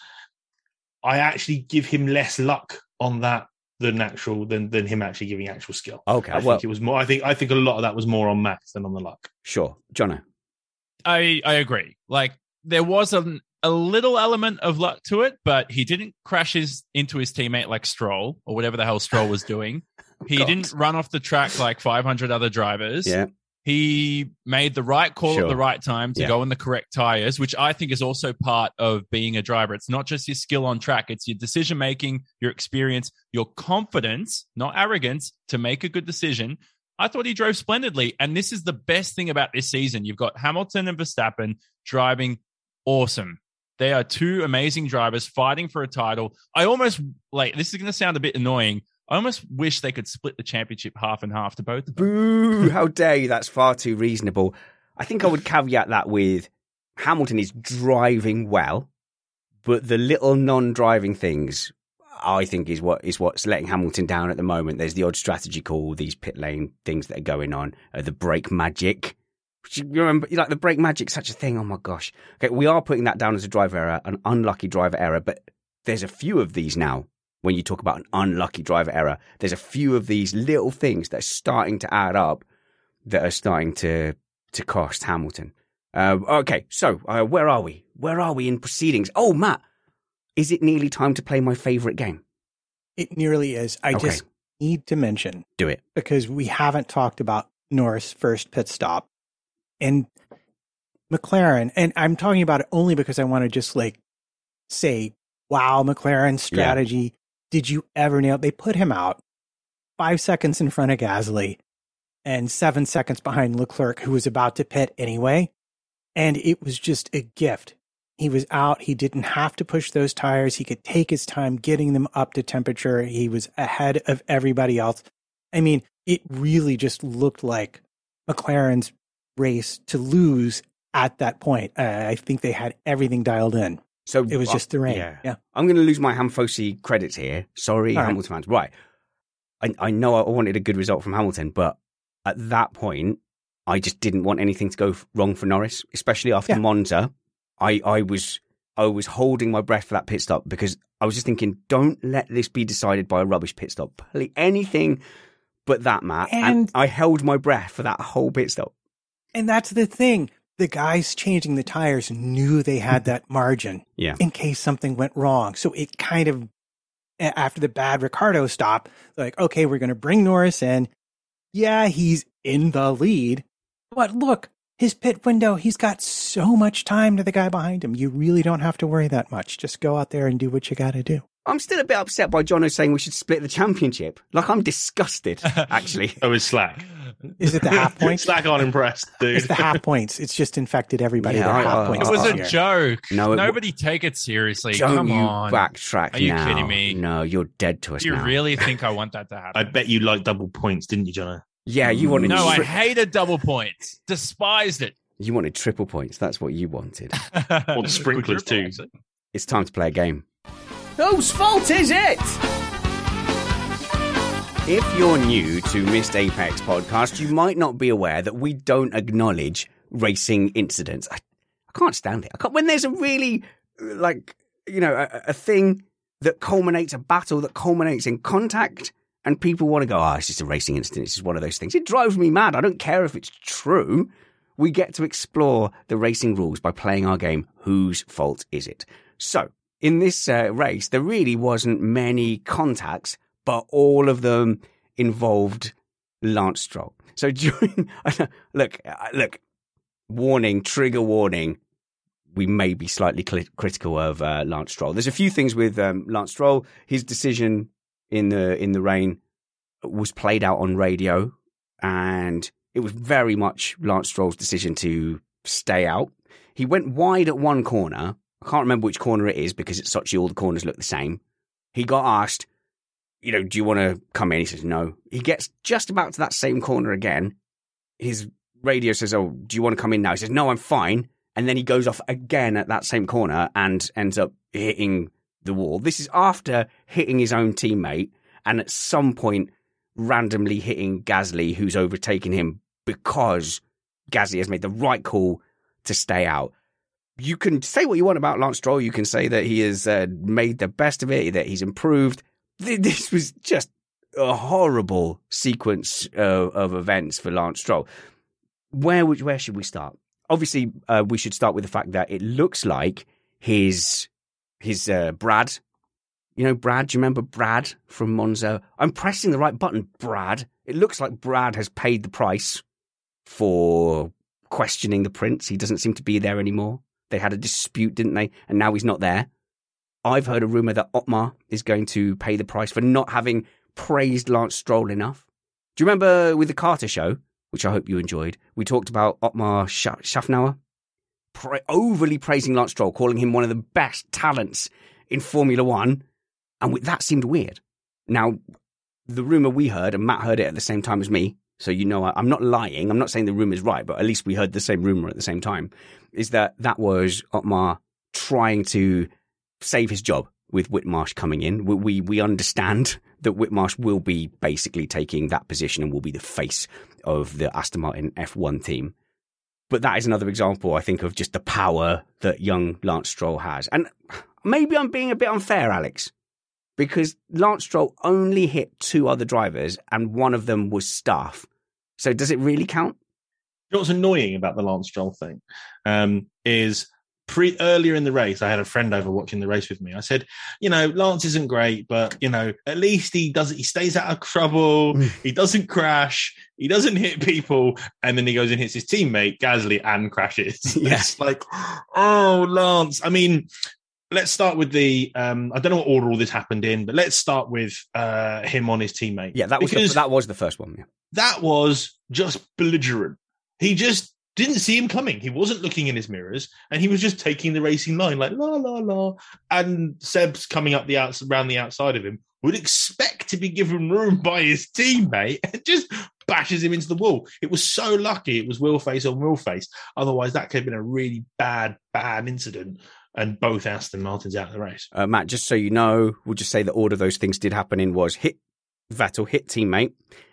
I actually give him less luck on that than him actually giving actual skill. Okay, I think it was more. I think a lot of that was more on Max than on the luck. Sure, Jono. I agree. Like there was a little element of luck to it, but he didn't crash into his teammate like Stroll or whatever the hell Stroll was doing. He didn't run off the track like 500 other drivers. Yeah. He made the right call at the right time to go in the correct tires, which I think is also part of being a driver. It's not just your skill on track. It's your decision-making, your experience, your confidence, not arrogance, to make a good decision. I thought he drove splendidly. And this is the best thing about this season. You've got Hamilton and Verstappen driving awesome. They are two amazing drivers fighting for a title. I almost, this is going to sound a bit annoying, I almost wish they could split the championship half and half to both of them. Boo! How dare you? That's far too reasonable. I think I would caveat that with Hamilton is driving well, but the little non-driving things I think is what's letting Hamilton down at the moment. There's the odd strategy call, these pit lane things that are going on, the brake magic. You remember, like the brake magic, such a thing. Oh my gosh! Okay, we are putting that down as a driver error, an unlucky driver error, but there's a few of these now. When you talk about an unlucky driver error, there's a few of these little things that are starting to add up that are starting to cost Hamilton. Okay, so where are we? Where are we in proceedings? Oh, Matt, is it nearly time to play my favourite game? It nearly is. I just need to mention. Do it. Because we haven't talked about Norris' first pit stop. And McLaren, and I'm talking about it only because I want to just say, wow, McLaren's strategy. Yeah. Did you ever nail it? They put him out 5 seconds in front of Gasly and 7 seconds behind Leclerc, who was about to pit anyway. And it was just a gift. He was out. He didn't have to push those tires. He could take his time getting them up to temperature. He was ahead of everybody else. I mean, it really just looked like McLaren's race to lose at that point. I think they had everything dialed in. So it was just the rain. Yeah. I'm going to lose my Hamfosi credits here. Sorry, Hamilton fans. Right. I know I wanted a good result from Hamilton, but at that point, I just didn't want anything to go wrong for Norris, especially after Monza. I was holding my breath for that pit stop because I was just thinking, don't let this be decided by a rubbish pit stop. Anything but that, Matt. And I held my breath for that whole pit stop. And that's the thing. The guys changing the tires knew they had that margin in case something went wrong. So it kind of, after the bad Ricciardo stop, like, okay, we're going to bring Norris in. Yeah, he's in the lead. But look, his pit window, he's got so much time to the guy behind him. You really don't have to worry that much. Just go out there and do what you got to do. I'm still a bit upset by Jono saying we should split the championship. I'm disgusted, actually. Oh, it's slack. Is it the half points? Slack aren't impressed, dude. It's the half points. It's just infected everybody. Yeah, half points. It was a joke. No, nobody take it seriously. Come on. Backtrack. Are you kidding me? No, you're dead to us now. You really think I want that to happen? I bet you like double points, didn't you, Jono? Yeah, you wanted. No, I hated double points. Despised it. You wanted triple points. That's what you wanted. Or the sprinklers too. It's time to play a game. Whose fault is it? If you're new to Missed Apex podcast, you might not be aware that we don't acknowledge racing incidents. I can't stand it. When there's a really, a thing that culminates, a battle that culminates in contact, and people want to go, it's just a racing incident. It's just one of those things. It drives me mad. I don't care if it's true. We get to explore the racing rules by playing our game, Whose Fault Is It? So, in this race, there really wasn't many contacts, but all of them involved Lance Stroll. So look, trigger warning, we may be slightly critical of Lance Stroll. There's a few things with Lance Stroll. His decision in the rain was played out on radio, and it was very much Lance Stroll's decision to stay out. He went wide at one corner. I can't remember which corner it is because it's Sochi, all the corners look the same. He got asked, do you want to come in? He says, no. He gets just about to that same corner again. His radio says, oh, do you want to come in now? He says, no, I'm fine. And then he goes off again at that same corner and ends up hitting the wall. This is after hitting his own teammate and at some point randomly hitting Gasly, who's overtaken him because Gasly has made the right call to stay out. You can say what you want about Lance Stroll. You can say that he has made the best of it, that he's improved. This was just a horrible sequence of events for Lance Stroll. Where should we start? Obviously, we should start with the fact that it looks like his Brad. You know, Brad, do you remember Brad from Monza? I'm pressing the right button, Brad. It looks like Brad has paid the price for questioning the prince. He doesn't seem to be there anymore. They had a dispute, didn't they? And now he's not there. I've heard a rumour that Otmar is going to pay the price for not having praised Lance Stroll enough. Do you remember with the Carter show, which I hope you enjoyed, we talked about Otmar Schaffnauer overly praising Lance Stroll, calling him one of the best talents in Formula One, and that seemed weird. Now, the rumour we heard, and Matt heard it at the same time as me, so you know I'm not lying, I'm not saying the rumour's right, but at least we heard the same rumour at the same time, is that was Otmar trying to save his job with Whitmarsh coming in. We understand that Whitmarsh will be basically taking that position and will be the face of the Aston Martin F1 team. But that is another example, I think, of just the power that young Lance Stroll has. And maybe I'm being a bit unfair, Alex, because Lance Stroll only hit 2 other drivers and one of them was staff. So does it really count? You know what's annoying about the Lance Stroll thing is earlier in the race, I had a friend over watching the race with me. I said, Lance isn't great, but, at least he stays out of trouble. He doesn't crash. He doesn't hit people. And then he goes and hits his teammate, Gasly, and crashes. Yeah. It's like, oh, Lance. I mean, let's start with I don't know what order all this happened in, but let's start with him on his teammate. Yeah, that was the first one. Yeah. That was just belligerent. He just didn't see him coming. He wasn't looking in his mirrors, and he was just taking the racing line like la la la. And Seb's coming up around the outside of him, would expect to be given room by his teammate, and just bashes him into the wall. It was so lucky it was wheel face on wheel face. Otherwise, that could have been a really bad incident, and both Aston Martins out of the race. Matt, just so you know, we'll just say the order those things did happen in was hit Vettel, hit teammate,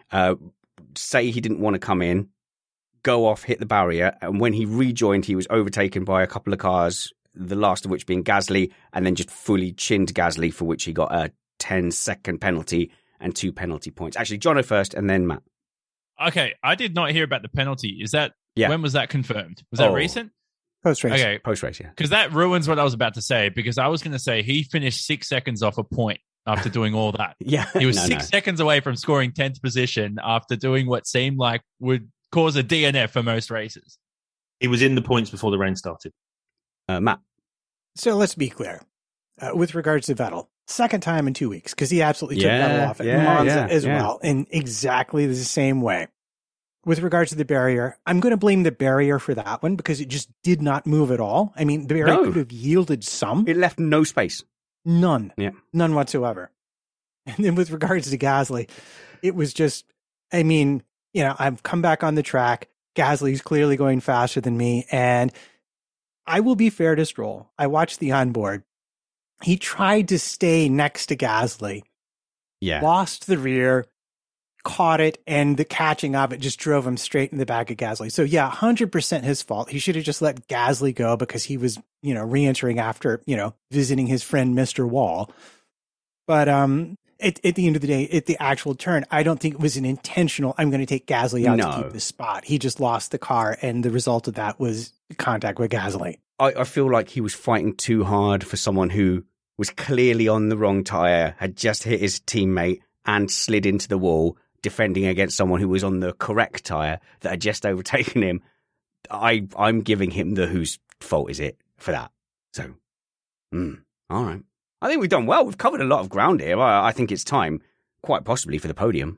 say he didn't want to come in, go off, hit the barrier, and when he rejoined, he was overtaken by a couple of cars, the last of which being Gasly, and then just fully chinned Gasly, for which he got a 10-second penalty and 2 penalty points. Actually, Jono first, and then Matt. Okay, I did not hear about the penalty. When was that confirmed? Was that recent? Post-race. Okay. Post-race, yeah. Because that ruins what I was about to say, because I was going to say he finished 6 seconds off a point after doing all that. Yeah. He was 6 seconds away from scoring 10th position after doing what seemed like would cause a DNF for most races. He was in the points before the rain started. Matt. So let's be clear. With regards to Vettel, second time in 2 weeks, because he absolutely took Vettel off at Monza as well, in exactly the same way. With regards to the barrier, I'm going to blame the barrier for that one, because it just did not move at all. I mean, the barrier could have yielded some. It left no space. None. Yeah. None whatsoever. And then with regards to Gasly, it was just, I mean, I've come back on the track. Gasly's clearly going faster than me. And I will be fair to Stroll. I watched the onboard. He tried to stay next to Gasly. Yeah. Lost the rear, caught it, and the catching of it just drove him straight in the back of Gasly. So yeah, 100% his fault. He should have just let Gasly go because he was, re-entering after, visiting his friend, Mr. Wall. But, at the end of the day, at the actual turn, I don't think it was an intentional, I'm going to take Gasly out to keep the spot. He just lost the car, and the result of that was contact with Gasly. I feel like he was fighting too hard for someone who was clearly on the wrong tyre, had just hit his teammate and slid into the wall, defending against someone who was on the correct tyre that had just overtaken him. I'm giving him the whose fault is it for that. So, all right. I think we've done well. We've covered a lot of ground here. I think it's time, quite possibly, for the podium.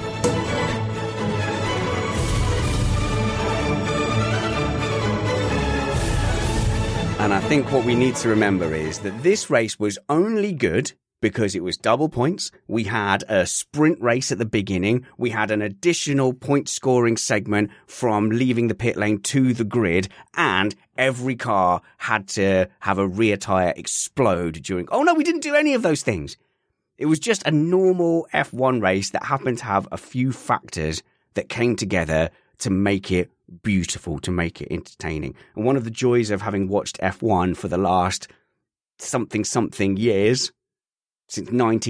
And I think what we need to remember is that this race was only good because it was double points. We had a sprint race at the beginning. We had an additional point scoring segment from leaving the pit lane to the grid, and every car had to have a rear tyre explode during... Oh no, we didn't do any of those things. It was just a normal F1 race that happened to have a few factors that came together to make it beautiful to make it entertaining. And one of the joys of having watched F1 for the last something years, since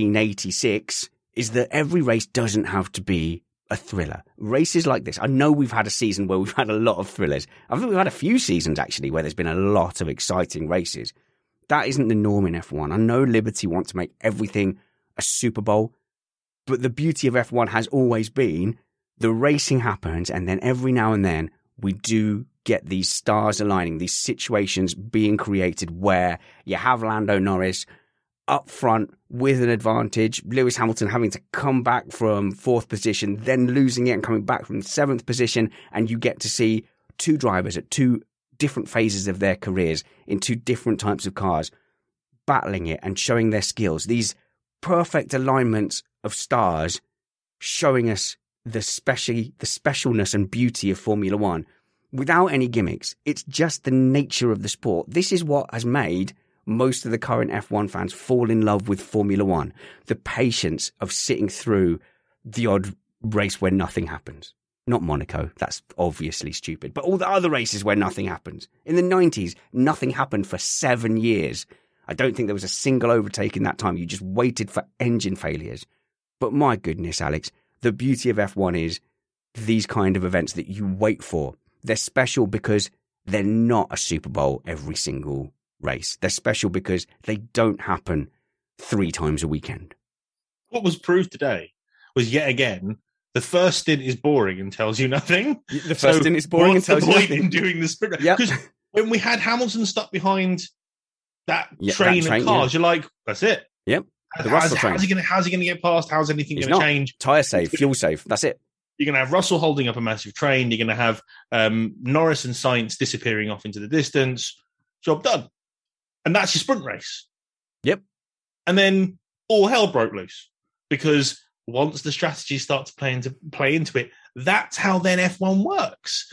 1986, is that every race doesn't have to be a thriller. Races like this, I know we've had a season where we've had a lot of thrillers. I think we've had a few seasons, actually, where there's been a lot of exciting races. That isn't the norm in F1. I know Liberty want to make everything a Super Bowl, but the beauty of F1 has always been the racing happens, and then every now and then we do get these stars aligning, these situations being created where you have Lando Norris up front with an advantage, Lewis Hamilton having to come back from 4th position, then losing it and coming back from 7th position, and you get to see two drivers at two different phases of their careers in two different types of cars battling it and showing their skills. These perfect alignments of stars showing us the specialness and beauty of Formula One without any gimmicks. It's just the nature of the sport. This is what has made most of the current F1 fans fall in love with Formula One. The patience of sitting through the odd race where nothing happens. Not Monaco, that's obviously stupid, but all the other races where nothing happens. In the 90s, nothing happened for 7 years. I don't think there was a single overtake in that time. You just waited for engine failures. But my goodness, Alex, the beauty of F1 is these kind of events that you wait for. They're special because they're not a Super Bowl every single race. They're special because they don't happen 3 times a weekend. What was proved today was yet again, the first stint is boring and tells you nothing. The first stint is boring and tells you nothing. In doing the sprint? Yep. Because when we had Hamilton stuck behind that train of cars, you're like, that's it. Yep. How's he going to get past? How's anything going to change? Tyre safe, fuel safe. That's it. You're going to have Russell holding up a massive train. You're going to have Norris and Sainz disappearing off into the distance. Job done. And that's your sprint race. Yep. And then all hell broke loose because once the strategies start to play into it, that's how then F1 works.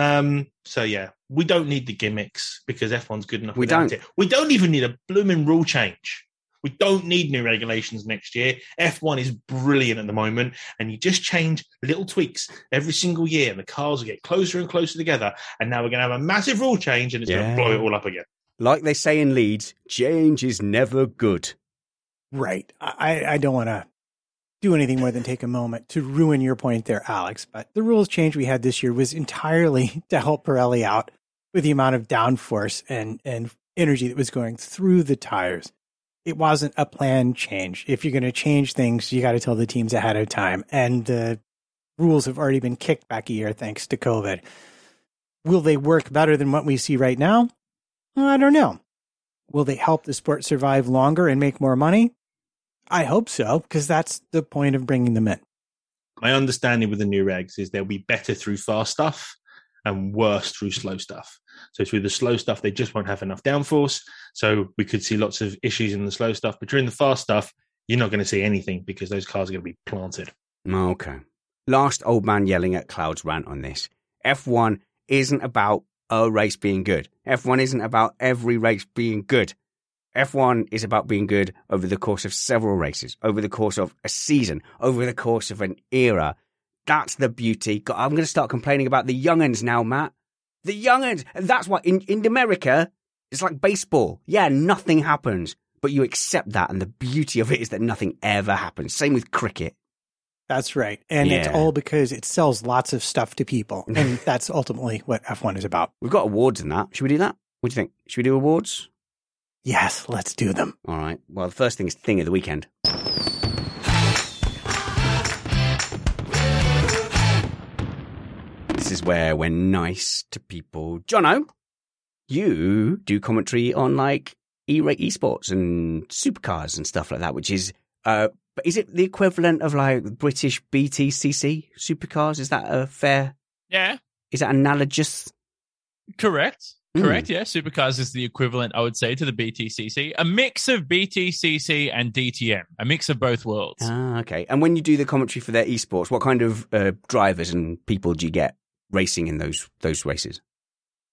So yeah, we don't need the gimmicks because F1's good enough without it. We don't even need a blooming rule change. We don't need new regulations next year. F1 is brilliant at the moment, and you just change little tweaks every single year, and the cars will get closer and closer together. And now we're going to have a massive rule change, and it's going to blow it all up again. Like they say in Leeds, change is never good. Right. I don't want to do anything more than take a moment to ruin your point there, Alex. But the rules change we had this year was entirely to help Pirelli out with the amount of downforce and energy that was going through the tires. It wasn't a planned change. If you're going to change things, you got to tell the teams ahead of time. And the rules have already been kicked back a year thanks to COVID. Will they work better than what we see right now? I don't know. Will they help the sport survive longer and make more money? I hope so, because that's the point of bringing them in. My understanding with the new regs is they'll be better through fast stuff and worse through slow stuff. So through the slow stuff, they just won't have enough downforce. So we could see lots of issues in the slow stuff. But during the fast stuff, you're not going to see anything because those cars are going to be planted. Okay. Last old man yelling at clouds rant on this. F1 isn't about a race being good. F1 isn't about every race being good. F1 is about being good over the course of several races, over the course of a season, over the course of an era. That's the beauty. God, I'm going to start complaining about the young'uns now, Matt. The young'uns. And that's why in America, it's like baseball. Yeah, nothing happens. But you accept that. And the beauty of it is that nothing ever happens. Same with cricket. That's right. And it's all because it sells lots of stuff to people. And that's ultimately what F1 is about. We've got awards in that. Should we do that? What do you think? Should we do awards? Yes, let's do them. All right. Well, the first thing is Thing of the Weekend. This is where we're nice to people. Jono, you do commentary on like esports and supercars and stuff like that, which is, but is it the equivalent of like British BTCC supercars? Is that a fair? Yeah. Is that analogous? Correct. Correct, yeah. Supercars is the equivalent, I would say, to the BTCC. A mix of BTCC and DTM. A mix of both worlds. Ah, okay. And when you do the commentary for their esports, what kind of drivers and people do you get racing in those races?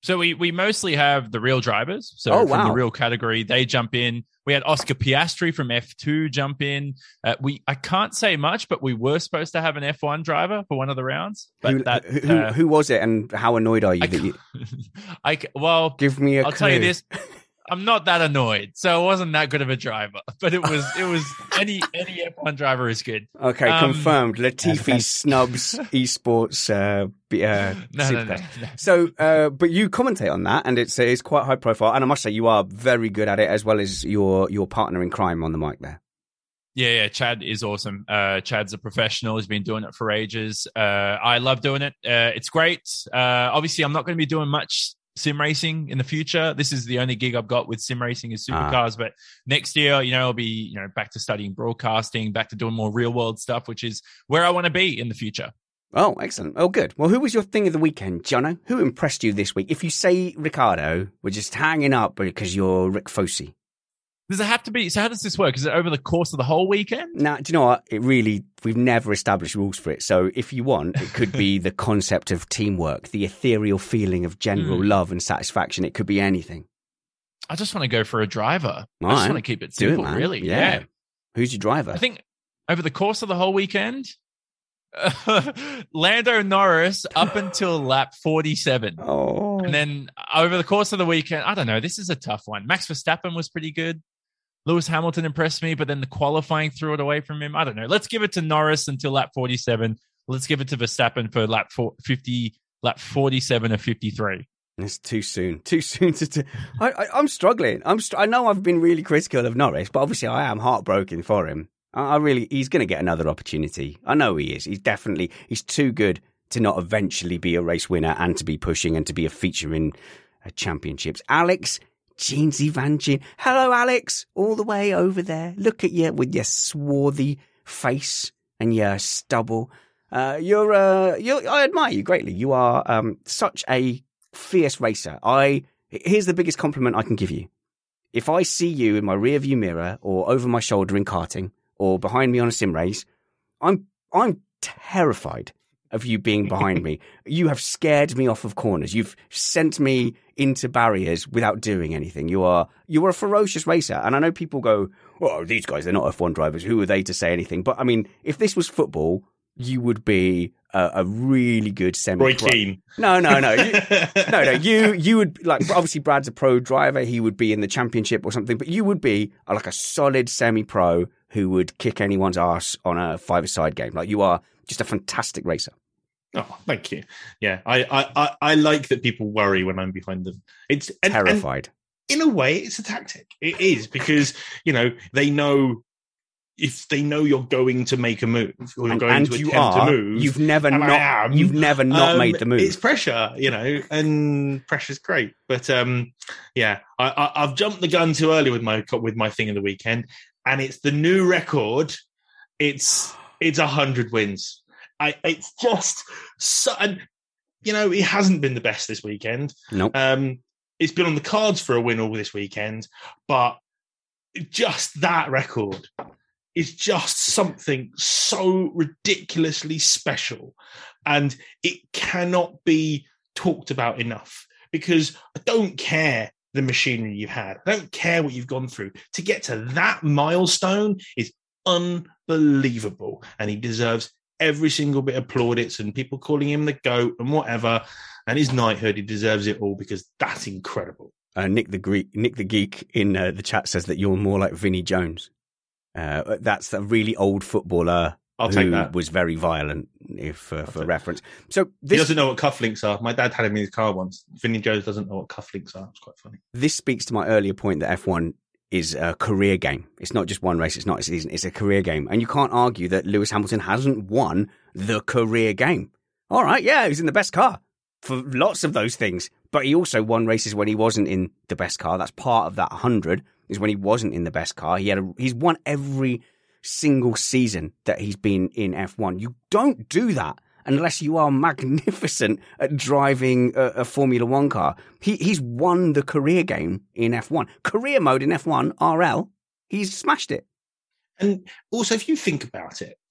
So we mostly have the real drivers. So Oh, from wow. the real category, they jump in. We had Oscar Piastri from F2 jump in. I can't say much, but we were supposed to have an F1 driver for one of the rounds. But who was it, and how annoyed are you? Well, give me a I'll clue. tell you this. I'm not that annoyed, so it wasn't that good of a driver. But it was any F1 driver is good. Okay, confirmed. Latifi snubs esports. No. So, but you commentate on that, and it's quite high profile. And I must say, you are very good at it, as well as your partner in crime on the mic there. Yeah, Chad is awesome. Chad's a professional. He's been doing it for ages. I love doing it. It's great. Obviously, I'm not going to be doing much sim racing in the future. This is the only gig I've got with sim racing is supercars. But next year, I'll be, back to studying broadcasting, back to doing more real world stuff, which is where I want to be in the future. Oh, excellent. Oh, good. Well, who was your thing of the weekend, Jono? Who impressed you this week? If you say Ricardo, we're just hanging up because you're Rick Fossey. Does it have to be? So how does this work? Is it over the course of the whole weekend? Now, do you know what? We've never established rules for it. So if you want, it could be the concept of teamwork, the ethereal feeling of general love and satisfaction. It could be anything. I just want to go for a driver. All I just right. want to keep it simple, man. really. Yeah. Who's your driver? I think over the course of the whole weekend, Lando Norris up until lap 47. Oh. And then over the course of the weekend, I don't know. This is a tough one. Max Verstappen was pretty good. Lewis Hamilton impressed me, but then the qualifying threw it away from him. I don't know. Let's give it to Norris until lap 47. Let's give it to Verstappen for lap 47 or 53. It's too soon. Too soon to. I'm struggling. I know I've been really critical of Norris, but obviously I am heartbroken for him. He's going to get another opportunity. I know he is. He's too good to not eventually be a race winner and to be pushing and to be a feature in championships. Alex Jeansy Van Gin. Hello, Alex. All the way over there. Look at you with your swarthy face and your stubble. I admire you greatly. You are such a fierce racer. Here's the biggest compliment I can give you. If I see you in my rear view mirror or over my shoulder in karting or behind me on a sim race, I'm terrified of you being behind me. You have scared me off of corners. You've sent me into barriers without doing anything. You are a ferocious racer. And I know people go, well, these guys, they're not F1 drivers. Who are they to say anything? But I mean, if this was football, you would be a really good semi-pro. Roy Keane. No. You would, like, obviously Brad's a pro driver. He would be in the championship or something, but you would be like a solid semi-pro who would kick anyone's ass on a five-a-side game. Like, you are just a fantastic racer. Oh, thank you. Yeah, I like that people worry when I'm behind them. It's terrified. And in a way, it's a tactic. It is because, they know if they know you're going to make a move or you're going to attempt to move. You've never not made the move. It's pressure, and pressure's great. But I've jumped the gun too early with my thing of the weekend, and it's the new record. It's 100 wins. It's just so, and it hasn't been the best this weekend. Nope. It's been on the cards for a win all this weekend, but just that record is just something so ridiculously special, and it cannot be talked about enough, because I don't care the machinery you've had. I don't care what you've gone through. To get to that milestone is unbelievable, and he deserves every single bit of plaudits and people calling him the GOAT and whatever, and his knighthood. He deserves it all, because that's incredible. Nick the Geek in the chat says that you're more like Vinnie Jones. That's a really old footballer who was very violent, for reference. So he doesn't know what cufflinks are. My dad had him in his car once. Vinnie Jones doesn't know what cufflinks are. It's quite funny. This speaks to my earlier point that F1 is a career game. It's not just one race. It's not a season. It's a career game. And you can't argue that Lewis Hamilton hasn't won the career game. All right, yeah, he's in the best car for lots of those things. But he also won races when he wasn't in the best car. That's part of that 100, is when he wasn't in the best car. He's won every single season that he's been in F1. You don't do that unless you are magnificent at driving a Formula One car. He's won the career game in F1. Career mode in F1, RL, he's smashed it. And also, if you think about it,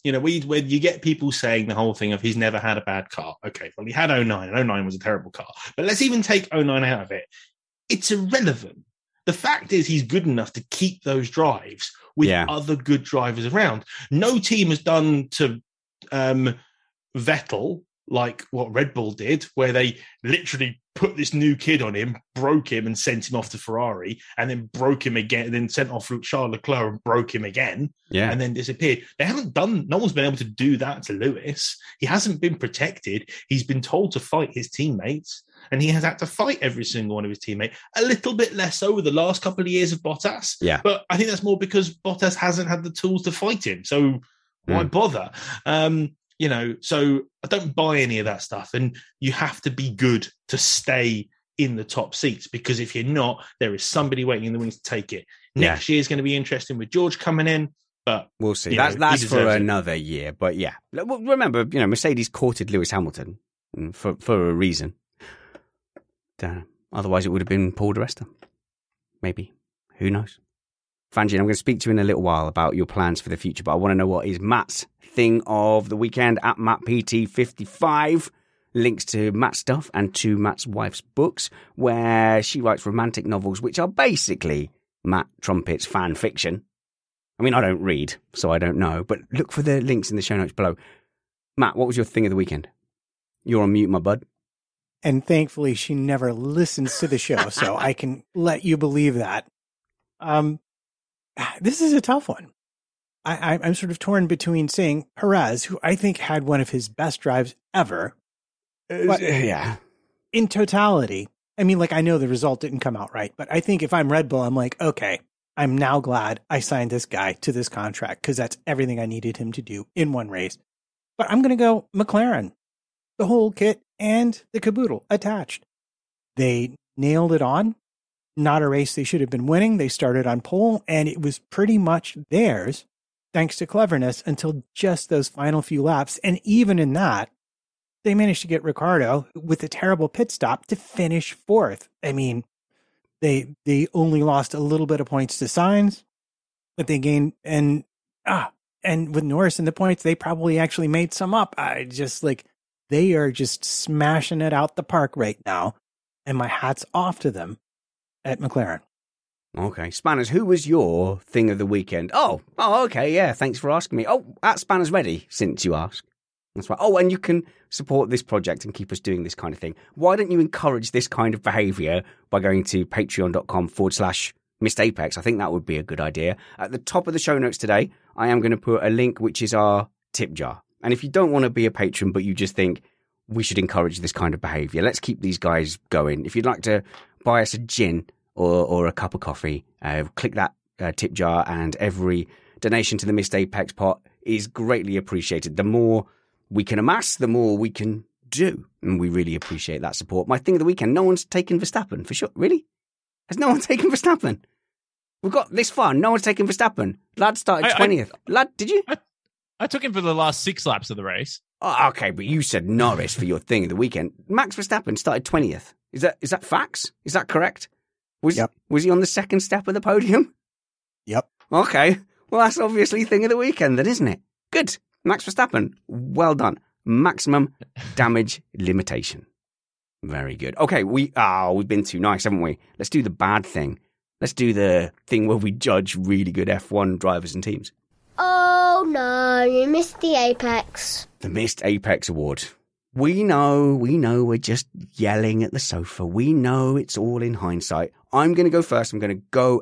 where you get people saying the whole thing of he's never had a bad car. Okay, well, he had 09, and 09 was a terrible car. But let's even take 09 out of it. It's irrelevant. The fact is he's good enough to keep those drives with other good drivers around. No team has done to Vettel like what Red Bull did, where they literally put this new kid on him, broke him and sent him off to Ferrari, and then broke him again, and then sent off Charles Leclerc and broke him again, and then disappeared. They haven't done, no one's been able to do that to Lewis. He hasn't been protected. He's been told to fight his teammates, and he has had to fight every single one of his teammates. A little bit less so with the last couple of years of Bottas, but I think that's more because Bottas hasn't had the tools to fight him. So why bother? So I don't buy any of that stuff. And you have to be good to stay in the top seats, because if you're not, there is somebody waiting in the wings to take it. Next year is going to be interesting with George coming in, but we'll see. That's for another year. But remember, Mercedes courted Lewis Hamilton for a reason. Otherwise, it would have been Paul di Resta. Maybe. Who knows? Fanjin, I'm going to speak to you in a little while about your plans for the future, but I want to know what is Matt's thing of the weekend at MattPT55. Links to Matt's stuff and to Matt's wife's books, where she writes romantic novels, which are basically Matt Trumpet's fan fiction. I mean, I don't read, so I don't know, but look for the links in the show notes below. Matt, what was your thing of the weekend? You're on mute, my bud. And thankfully, she never listens to the show, so I can let you believe that. This is a tough one. I'm sort of torn between saying Perez, who I think had one of his best drives ever. But in totality, I mean, I know the result didn't come out right, but I think if I'm Red Bull, I'm like, okay, I'm now glad I signed this guy to this contract, because that's everything I needed him to do in one race. But I'm going to go McLaren, the whole kit and the caboodle attached. They nailed it on. Not a race they should have been winning. They started on pole, and it was pretty much theirs, thanks to cleverness, until just those final few laps. And even in that, they managed to get Ricciardo, with a terrible pit stop, to finish fourth. I mean, they only lost a little bit of points to Sainz, but they gained, and with Norris in the points, they probably actually made some up. They are just smashing it out the park right now, and my hat's off to them at McLaren. Okay. Spanners, who was your thing of the weekend? Oh, okay, yeah, thanks for asking me. Oh, at Spanners Ready, since you ask. That's right. Oh, and you can support this project and keep us doing this kind of thing. Why don't you encourage this kind of behaviour by going to patreon.com/missedapex? I think that would be a good idea. At the top of the show notes today, I am going to put a link, which is our tip jar. And if you don't want to be a patron, but you just think we should encourage this kind of behaviour, let's keep these guys going. If you'd like to buy us a gin or a cup of coffee, click that tip jar, and every donation to the Missed Apex pot is greatly appreciated. The more we can amass, the more we can do, and we really appreciate that support. My thing of the weekend, no one's taken Verstappen, for sure. Really? Has no one taken Verstappen? We've got this far, no one's taken Verstappen. Lad started 20th. Lad, did you? I took him for the last 6 laps of the race. Oh, okay, but you said Norris for your thing of the weekend. Max Verstappen started 20th. Is that facts? Is that correct? Was he on the second step of the podium? Yep. Okay. Well, that's obviously thing of the weekend then, isn't it? Good. Max Verstappen. Well done. Maximum damage limitation. Very good. Okay, we've been too nice, haven't we? Let's do the bad thing. Let's do the thing where we judge really good F1 drivers and teams. Oh, no, you missed the Apex. The Missed Apex Award. We know, we're just yelling at the sofa. We know it's all in hindsight. I'm going to go first. I'm going to go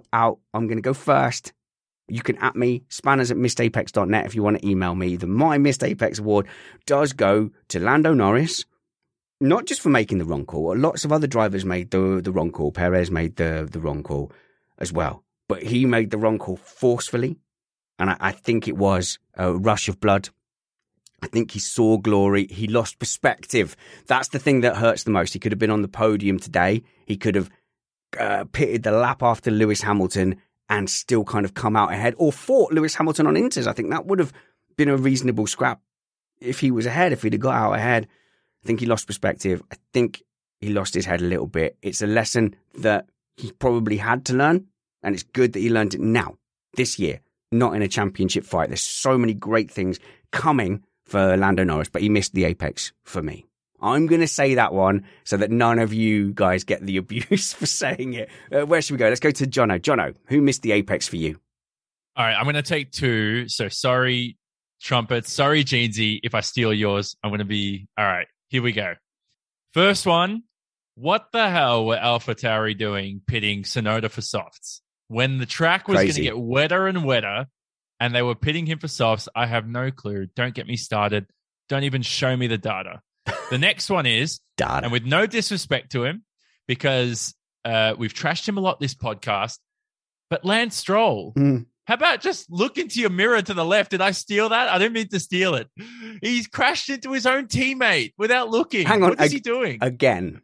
first. You can at me, spanners@missedapex.net if you want to email me. My Missed Apex Award does go to Lando Norris, not just for making the wrong call. Lots of other drivers made the wrong call. Perez made the wrong call as well. But he made the wrong call forcefully, and I think it was a rush of blood. I think he saw glory. He lost perspective. That's the thing that hurts the most. He could have been on the podium today. He could have pitted the lap after Lewis Hamilton and still kind of come out ahead, or fought Lewis Hamilton on inters. I think that would have been a reasonable scrap if he was ahead, if he'd have got out ahead. I think he lost perspective. I think he lost his head a little bit. It's a lesson that he probably had to learn, and it's good that he learned it now, this year, not in a championship fight. There's so many great things coming for Lando Norris, but he missed the apex for me. I'm going to say that one so that none of you guys get the abuse for saying it. Where should we go? Let's go to Jono. Jono, who missed the apex for you? All right, I'm going to take two. So sorry, Trumpet. Sorry, Jeansy, if I steal yours. I'm going to be... All right, here we go. First one, what the hell were AlphaTauri doing pitting Tsunoda for softs? When the track was going to get wetter and wetter and they were pitting him for softs, I have no clue. Don't get me started. Don't even show me the data. The next one is, and with no disrespect to him, because we've trashed him a lot this podcast, but Lance Stroll, how about just look into your mirror to the left? Did I steal that? I didn't mean to steal it. He's crashed into his own teammate without looking. Hang on. What is he doing? Again,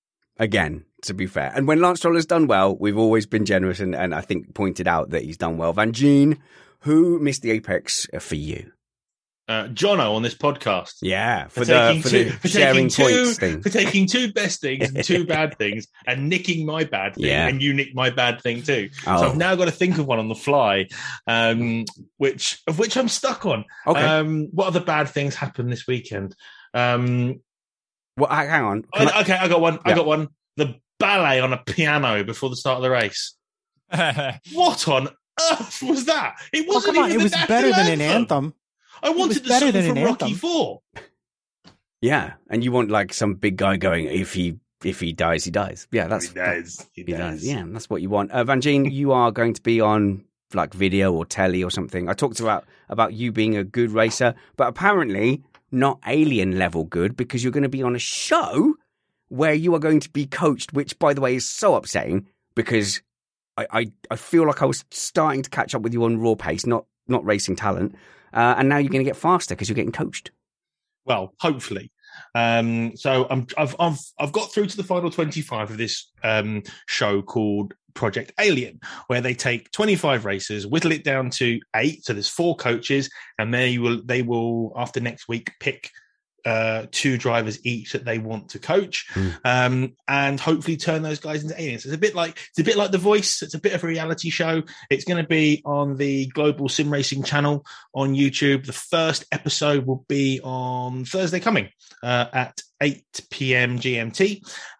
to be fair. And when Lance Stroll has done well, we've always been generous and I think pointed out that he's done well. Van Gene, who missed the apex for you? Jono on this podcast. Yeah, for the sharing points thing. For taking two best things and two bad things and nicking my bad thing and you nicked my bad thing too. Oh. So I've now got to think of one on the fly, which I'm stuck on. Okay. What other bad things happened this weekend? Well, hang on. I got one. Yeah. I got one. The ballet on a piano before the start of the race. What on earth was that? It wasn't even it was better than an anthem. I wanted the song from Rocky IV. Yeah, and you want like some big guy going, if he dies, he dies. Yeah, that's he dies. Yeah, that's what you want. Van Gene, you are going to be on like video or telly or something. I talked about you being a good racer, but apparently not alien level good, because you're going to be on a show where you are going to be coached, which by the way is so upsetting because I feel like I was starting to catch up with you on raw pace, not racing talent. And now you're going to get faster because you're getting coached. Well, hopefully. So I've got through to the final 25 of this show called Project Alien, where they take 25 racers, whittle it down to 8. So there's 4 coaches, and they will after next week pick 2 drivers each that they want to coach, and hopefully turn those guys into aliens. It's a bit like The Voice. It's a bit of a reality show. It's going to be on the Global Sim Racing channel on YouTube. The first episode will be on Thursday coming at 8 p.m. GMT,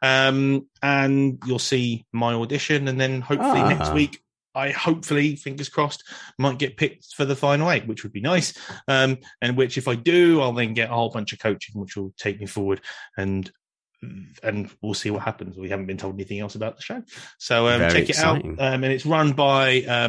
and you'll see my audition, and then hopefully next week I hopefully, fingers crossed, might get picked for the final 8, which would be nice. And which, if I do, I'll then get a whole bunch of coaching, which will take me forward. And we'll see what happens. We haven't been told anything else about the show, so check it out. And it's run by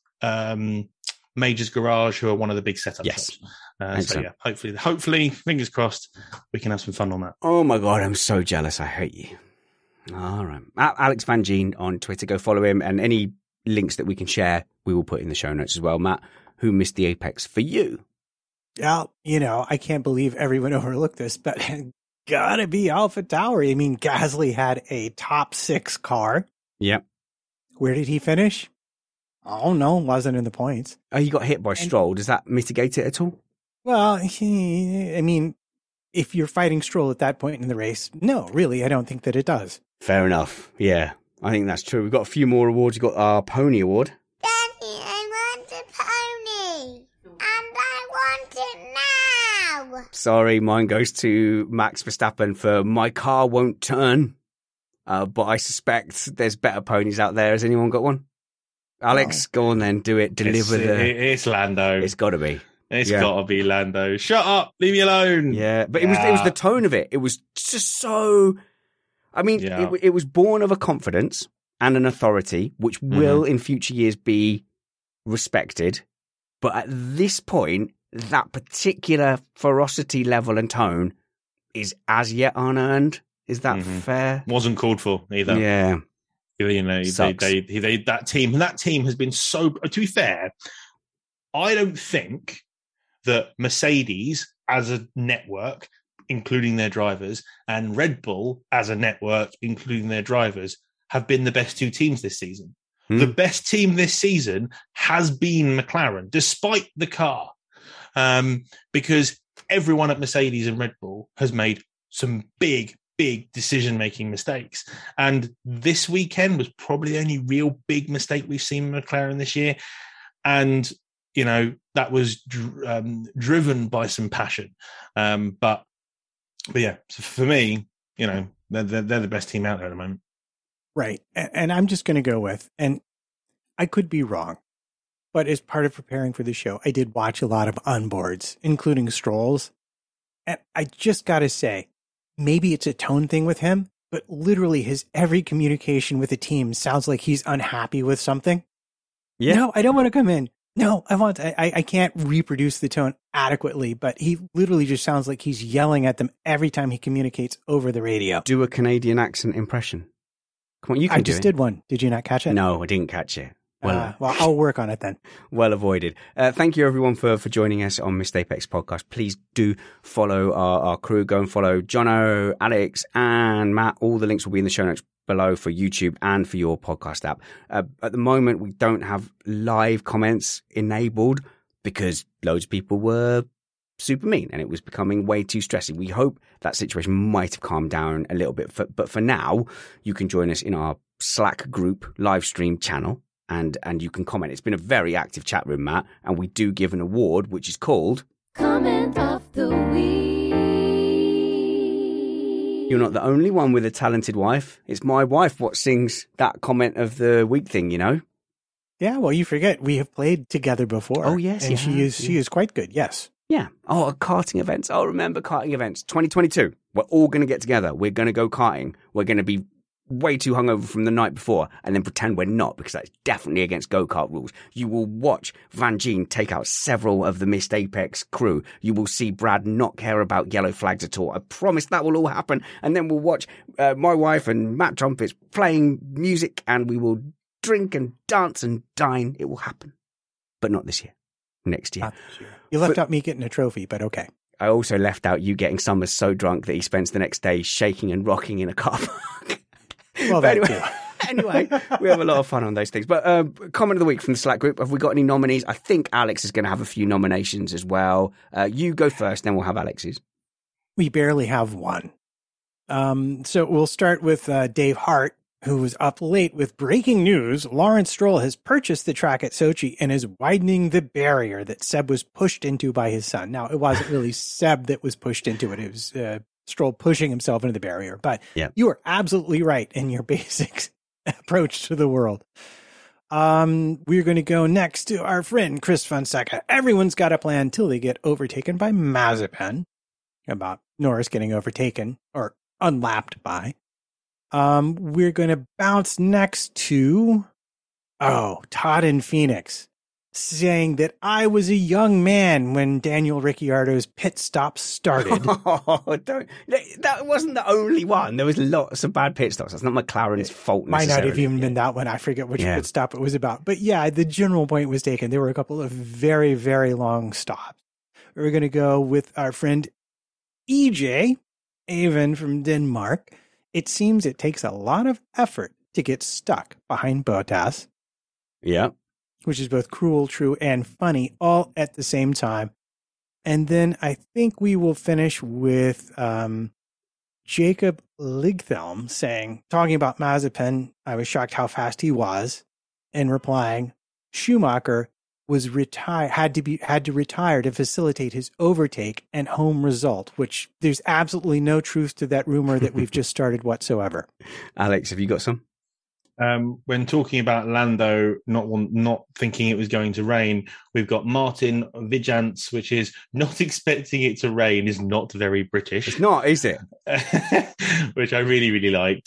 Major's Garage, who are one of the big setup shops. So yeah, hopefully, fingers crossed, we can have some fun on that. Oh my god, I'm so jealous. I hate you. All right, Alex Van Gene on Twitter. Go follow him, and any links that we can share, we will put in the show notes as well. Matt, who missed the apex for you? Yeah, I can't believe everyone overlooked this, but gotta be AlphaTauri. I mean, Gasly had a top 6 car. Yep. Where did he finish? Oh no, wasn't in the points. Oh, he got hit by Stroll. Does that mitigate it at all? Well, I mean, if you're fighting Stroll at that point in the race, no, really, I don't think that it does. Fair enough. Yeah. I think that's true. We've got a few more awards. We've got our Pony Award. Daddy, I want a pony. And I want it now. Sorry, mine goes to Max Verstappen for My Car Won't Turn. But I suspect there's better ponies out there. Has anyone got one? Alex, go on then. Do it. Deliver It's Lando. It's got to be. It's got to be Lando. Shut up. Leave me alone. Yeah, but it was the tone of it. It was just so... I mean, it was born of a confidence and an authority, which will in future years be respected. But at this point, that particular ferocity level and tone is as yet unearned. Is that fair? Wasn't called for either. Yeah. That team has been so, to be fair, I don't think that Mercedes as a network, including their drivers, and Red Bull as a network, including their drivers, have been the best 2 teams this season. The best team this season has been McLaren, despite the car, because everyone at Mercedes and Red Bull has made some big decision-making mistakes. And this weekend was probably the only real big mistake we've seen in McLaren this year. And that was driven by some passion. But yeah, so for me, they're the best team out there at the moment. Right. And I'm just going to go with, and I could be wrong, but as part of preparing for the show, I did watch a lot of onboards, including Stroll's. And I just got to say, maybe it's a tone thing with him, but literally his every communication with the team sounds like he's unhappy with something. Yeah. No, I don't want to come in. No, I can't reproduce the tone adequately, but he literally just sounds like he's yelling at them every time he communicates over the radio. Do a Canadian accent impression. Come on, you can I just did one. Did you not catch it? No, I didn't catch it. Well, I'll work on it then. Well avoided. Thank you, everyone, for joining us on Missed Apex Podcast. Please do follow our crew. Go and follow Jono, Alex, and Matt. All the links will be in the show notes below for YouTube and for your podcast app. At the moment, we don't have live comments enabled because loads of people were super mean and it was becoming way too stressy. We hope that situation might have calmed down a little bit. But for now, you can join us in our Slack group live stream channel. And you can comment. It's been a very active chat room, Matt, and we do give an award, which is called Comment of the Week. You're not the only one with a talented wife. It's my wife what sings that Comment of the Week thing, Yeah, well, you forget we have played together before. Oh, yes. And she is quite good, yes. Yeah. Oh, karting events. Oh, remember karting events. 2022. We're all going to get together. We're going to go karting. We're going to be way too hungover from the night before and then pretend we're not, because that's definitely against go-kart rules. You will watch Van Gien take out several of the Missed Apex crew. You will see Brad not care about yellow flags at all. I promise that will all happen. And then we'll watch my wife and Matt Trumpets playing music, and we will drink and dance and dine. It will happen. But not this year. Next year. Not this year. You left out me getting a trophy, but okay. I also left out you getting Summers so drunk that he spends the next day shaking and rocking in a car park. Well, anyway, we have a lot of fun on those things. But comment of the week from the Slack group. Have we got any nominees? I think Alex is going to have a few nominations as well. You go first, then we'll have Alex's. We barely have one. So we'll start with Dave Hart, who was up late with breaking news. Lawrence Stroll has purchased the track at Sochi and is widening the barrier that Seb was pushed into by his son. Now, it wasn't really Seb that was pushed into it. It was Stroll pushing himself into the barrier. But You are absolutely right in your basic approach to the world. We're going to go next to our friend Chris Fonseca. Everyone's got a plan till they get overtaken by Mazepin. About Norris getting overtaken or unlapped by. We're going to bounce next to Todd in Phoenix, saying that I was a young man when Daniel Ricciardo's pit stop started. That wasn't the only one. There was lots of bad pit stops. That's not McLaren's fault necessarily. Might not have even been that one. I forget which pit stop it was about. But yeah, the general point was taken. There were a couple of very, very long stops. We're going to go with our friend EJ, Avon from Denmark. It seems it takes a lot of effort to get stuck behind Bottas. Yeah. Which is both cruel, true, and funny all at the same time. And then I think we will finish with Jacob Ligthelm talking about Mazepin, I was shocked how fast he was, and replying, Schumacher was had to retire to facilitate his overtake and home result, which there's absolutely no truth to that rumor that we've just started whatsoever. Alex, have you got some? When talking about Lando not thinking it was going to rain, we've got Martin Vigance, which is not expecting it to rain, is not very British. It's not, is it? Which I really, really liked.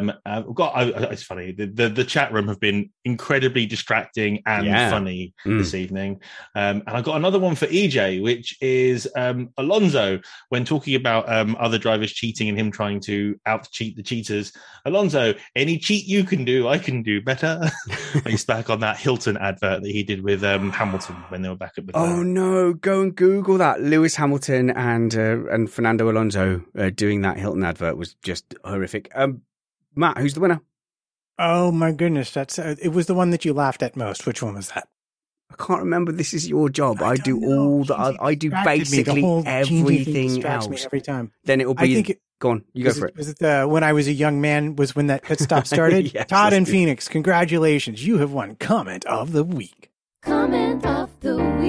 It's funny. The chat room have been incredibly distracting and funny this evening. And I got another one for EJ, which is Alonso, when talking about other drivers cheating and him trying to out-cheat the cheaters. Alonso, any cheat you can do, I can do better. He's back on that Hilton advert that he did with Hamilton when they were back at McLaren. Oh no, go and Google that. Lewis Hamilton and Fernando Alonso doing that Hilton advert was just horrific. Matt, who's the winner? Oh my goodness, that's it was the one that you laughed at most. Which one was that? I can't remember. This is your job. I do all the. I do basically everything else. Me every time. Then it will be. Go on, you go for it. Was it when I was a young man was when that pit stop started? Yes, Todd in Phoenix, congratulations. You have won Comment of the Week. Comment of the Week.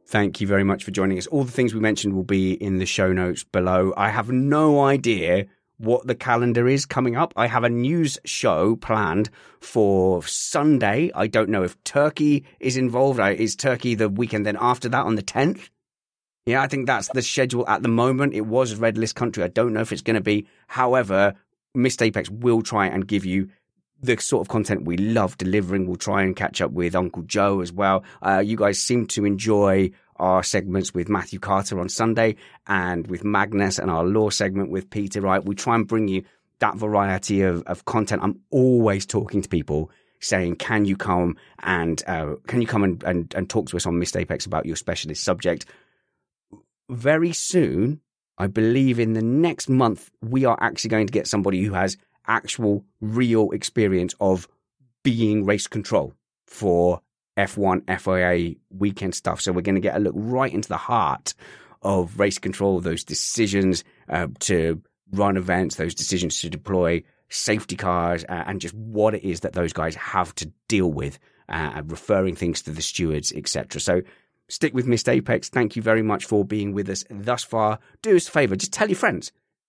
Thank you very much for joining us. All the things we mentioned will be in the show notes below. I have no idea what the calendar is coming up. I have a news show planned for Sunday. I don't know if Turkey is involved. Is Turkey the weekend then after that on the 10th? Yeah, I think that's the schedule at the moment. It was Red List country. I don't know if it's going to be. However, Missed Apex will try and give you the sort of content we love delivering. We'll try and catch up with Uncle Joe as well. You guys seem to enjoy our segments with Matthew Carter on Sunday and with Magnus, and our law segment with Peter Wright. We try and bring you that variety of content. I'm always talking to people saying, can you come and talk to us on Missed Apex about your specialist subject? Very soon, I believe in the next month, we are actually going to get somebody who has actual real experience of being race control for F1, FIA weekend stuff. So we're going to get a look right into the heart of race control, those decisions to run events, those decisions to deploy safety cars, and just what it is that those guys have to deal with, referring things to the stewards, etc. So stick with Missed Apex. Thank you very much for being with us thus far. Do us a favor, just tell your friends.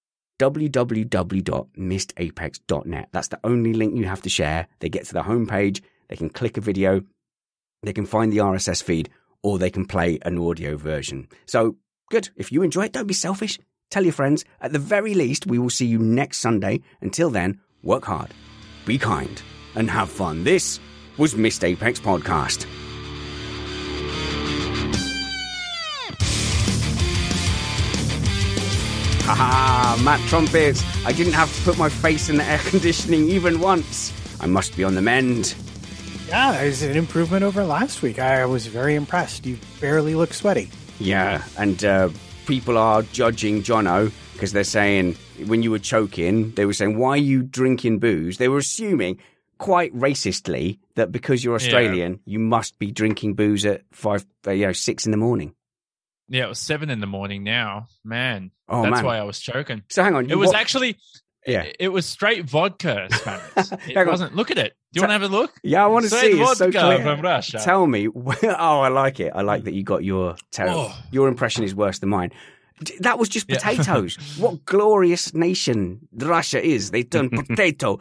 www.missedapex.net. That's the only link you have to share. They get to the homepage, they can click a video, they can find the RSS feed, or they can play an audio version. So, good. If you enjoy it, don't be selfish. Tell your friends. At the very least, we will see you next Sunday. Until then, work hard, be kind, and have fun. This was Missed Apex Podcast. Haha, Matt Trumpets. I didn't have to put my face in the air conditioning even once. I must be on the mend. Yeah, it's an improvement over last week. I was very impressed. You barely look sweaty. Yeah, and people are judging Jono because they're saying, when you were choking, they were saying, why are you drinking booze? They were assuming, quite racistly, that because you're Australian, you must be drinking booze at 6 in the morning. Yeah, it was 7 in the morning now. Man, that's why I was choking. So hang on. It was actually, it was straight vodka, Spanish. It wasn't. Look at it. Do you want to have a look? Yeah, I want to see. It's so clear. From Russia. Tell me. Oh, I like it. I like that you got your Your impression is worse than mine. That was just potatoes. What glorious nation Russia is. They've done potato.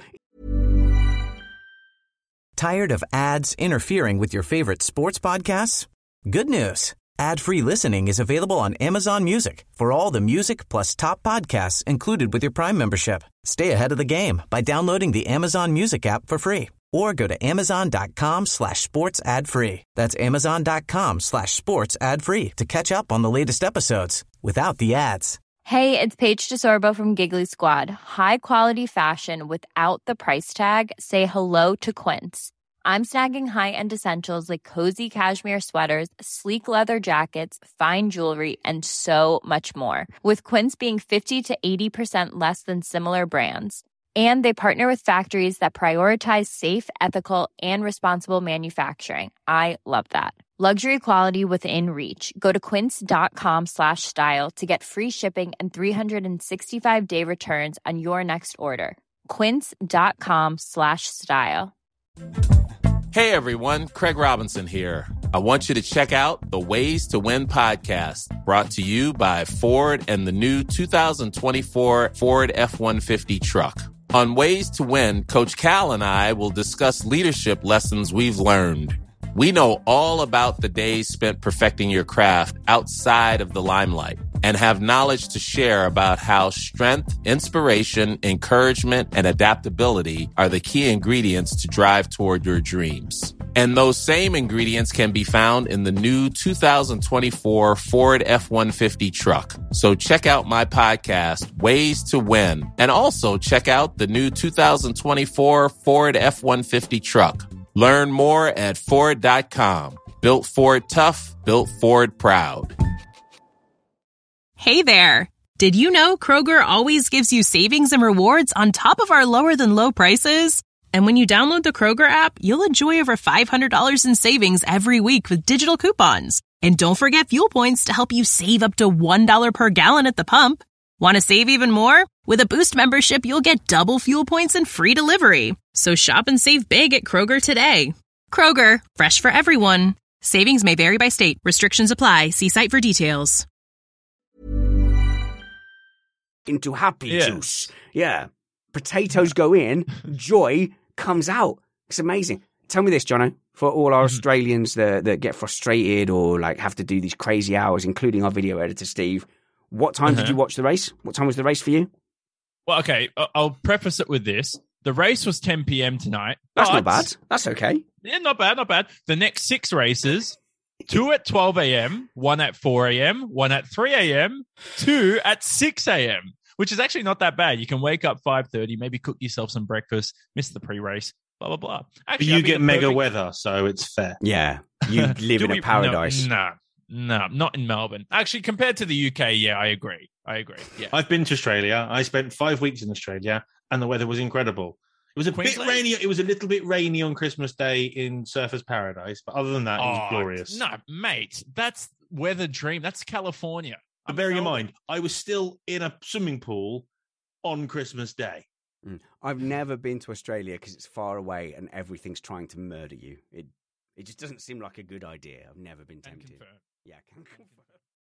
Tired of ads interfering with your favorite sports podcasts? Good news. Ad-free listening is available on Amazon Music for all the music plus top podcasts included with your Prime membership. Stay ahead of the game by downloading the Amazon Music app for free or go to amazon.com/sports ad free. That's amazon.com/sports ad free to catch up on the latest episodes without the ads. Hey, it's Paige DeSorbo from Giggly Squad. High quality fashion without the price tag. Say hello to Quince. I'm snagging high-end essentials like cozy cashmere sweaters, sleek leather jackets, fine jewelry, and so much more. With Quince being 50 to 80% less than similar brands. And they partner with factories that prioritize safe, ethical, and responsible manufacturing. I love that. Luxury quality within reach. Go to quince.com/style to get free shipping and 365-day returns on your next order. Quince.com/style. Hey everyone, Craig Robinson here. I want you to check out the Ways to Win podcast, brought to you by Ford and the new 2024 Ford F-150 truck. On Ways to Win, Coach Cal and I will discuss leadership lessons we've learned. We know all about the days spent perfecting your craft outside of the limelight and have knowledge to share about how strength, inspiration, encouragement, and adaptability are the key ingredients to drive toward your dreams. And those same ingredients can be found in the new 2024 Ford F-150 truck. So check out my podcast, Ways to Win, and also check out the new 2024 Ford F-150 truck. Learn more at Ford.com. Built Ford tough, built Ford proud. Hey there. Did you know Kroger always gives you savings and rewards on top of our lower than low prices? And when you download the Kroger app, you'll enjoy over $500 in savings every week with digital coupons. And don't forget fuel points to help you save up to $1 per gallon at the pump. Want to save even more? With a Boost membership, you'll get double fuel points and free delivery. So shop and save big at Kroger today. Kroger, fresh for everyone. Savings may vary by state. Restrictions apply. See site for details. Into happy juice. Yeah. Potatoes go in, joy comes out. It's amazing. Tell me this, Jono, for all our Australians that get frustrated or like have to do these crazy hours, including our video editor, Steve, what time did you watch the race? What time was the race for you? Well, okay, I'll preface it with this. The race was 10 p.m. tonight. That's not bad. That's okay. Yeah, not bad, not bad. The next 6 races, 2 at 12 a.m., 1 at 4 a.m., 1 at 3 a.m., 2 at 6 a.m., which is actually not that bad. You can wake up 5:30, maybe cook yourself some breakfast, miss the pre-race, blah, blah, blah. Actually, but you get mega weather, so it's fair. Yeah, you live in a paradise. No, not in Melbourne. Actually, compared to the UK, yeah, I agree. Yeah, I've been to Australia. I spent 5 weeks in Australia, and the weather was incredible. It was a bit rainy. It was a little bit rainy on Christmas Day in Surfers Paradise, but other than that, it was glorious. No, mate, that's weather dream. That's California. But bearing in mind, I was still in a swimming pool on Christmas Day. I've never been to Australia because it's far away and everything's trying to murder you. It just doesn't seem like a good idea. I've never been tempted. Yeah, I can confirm.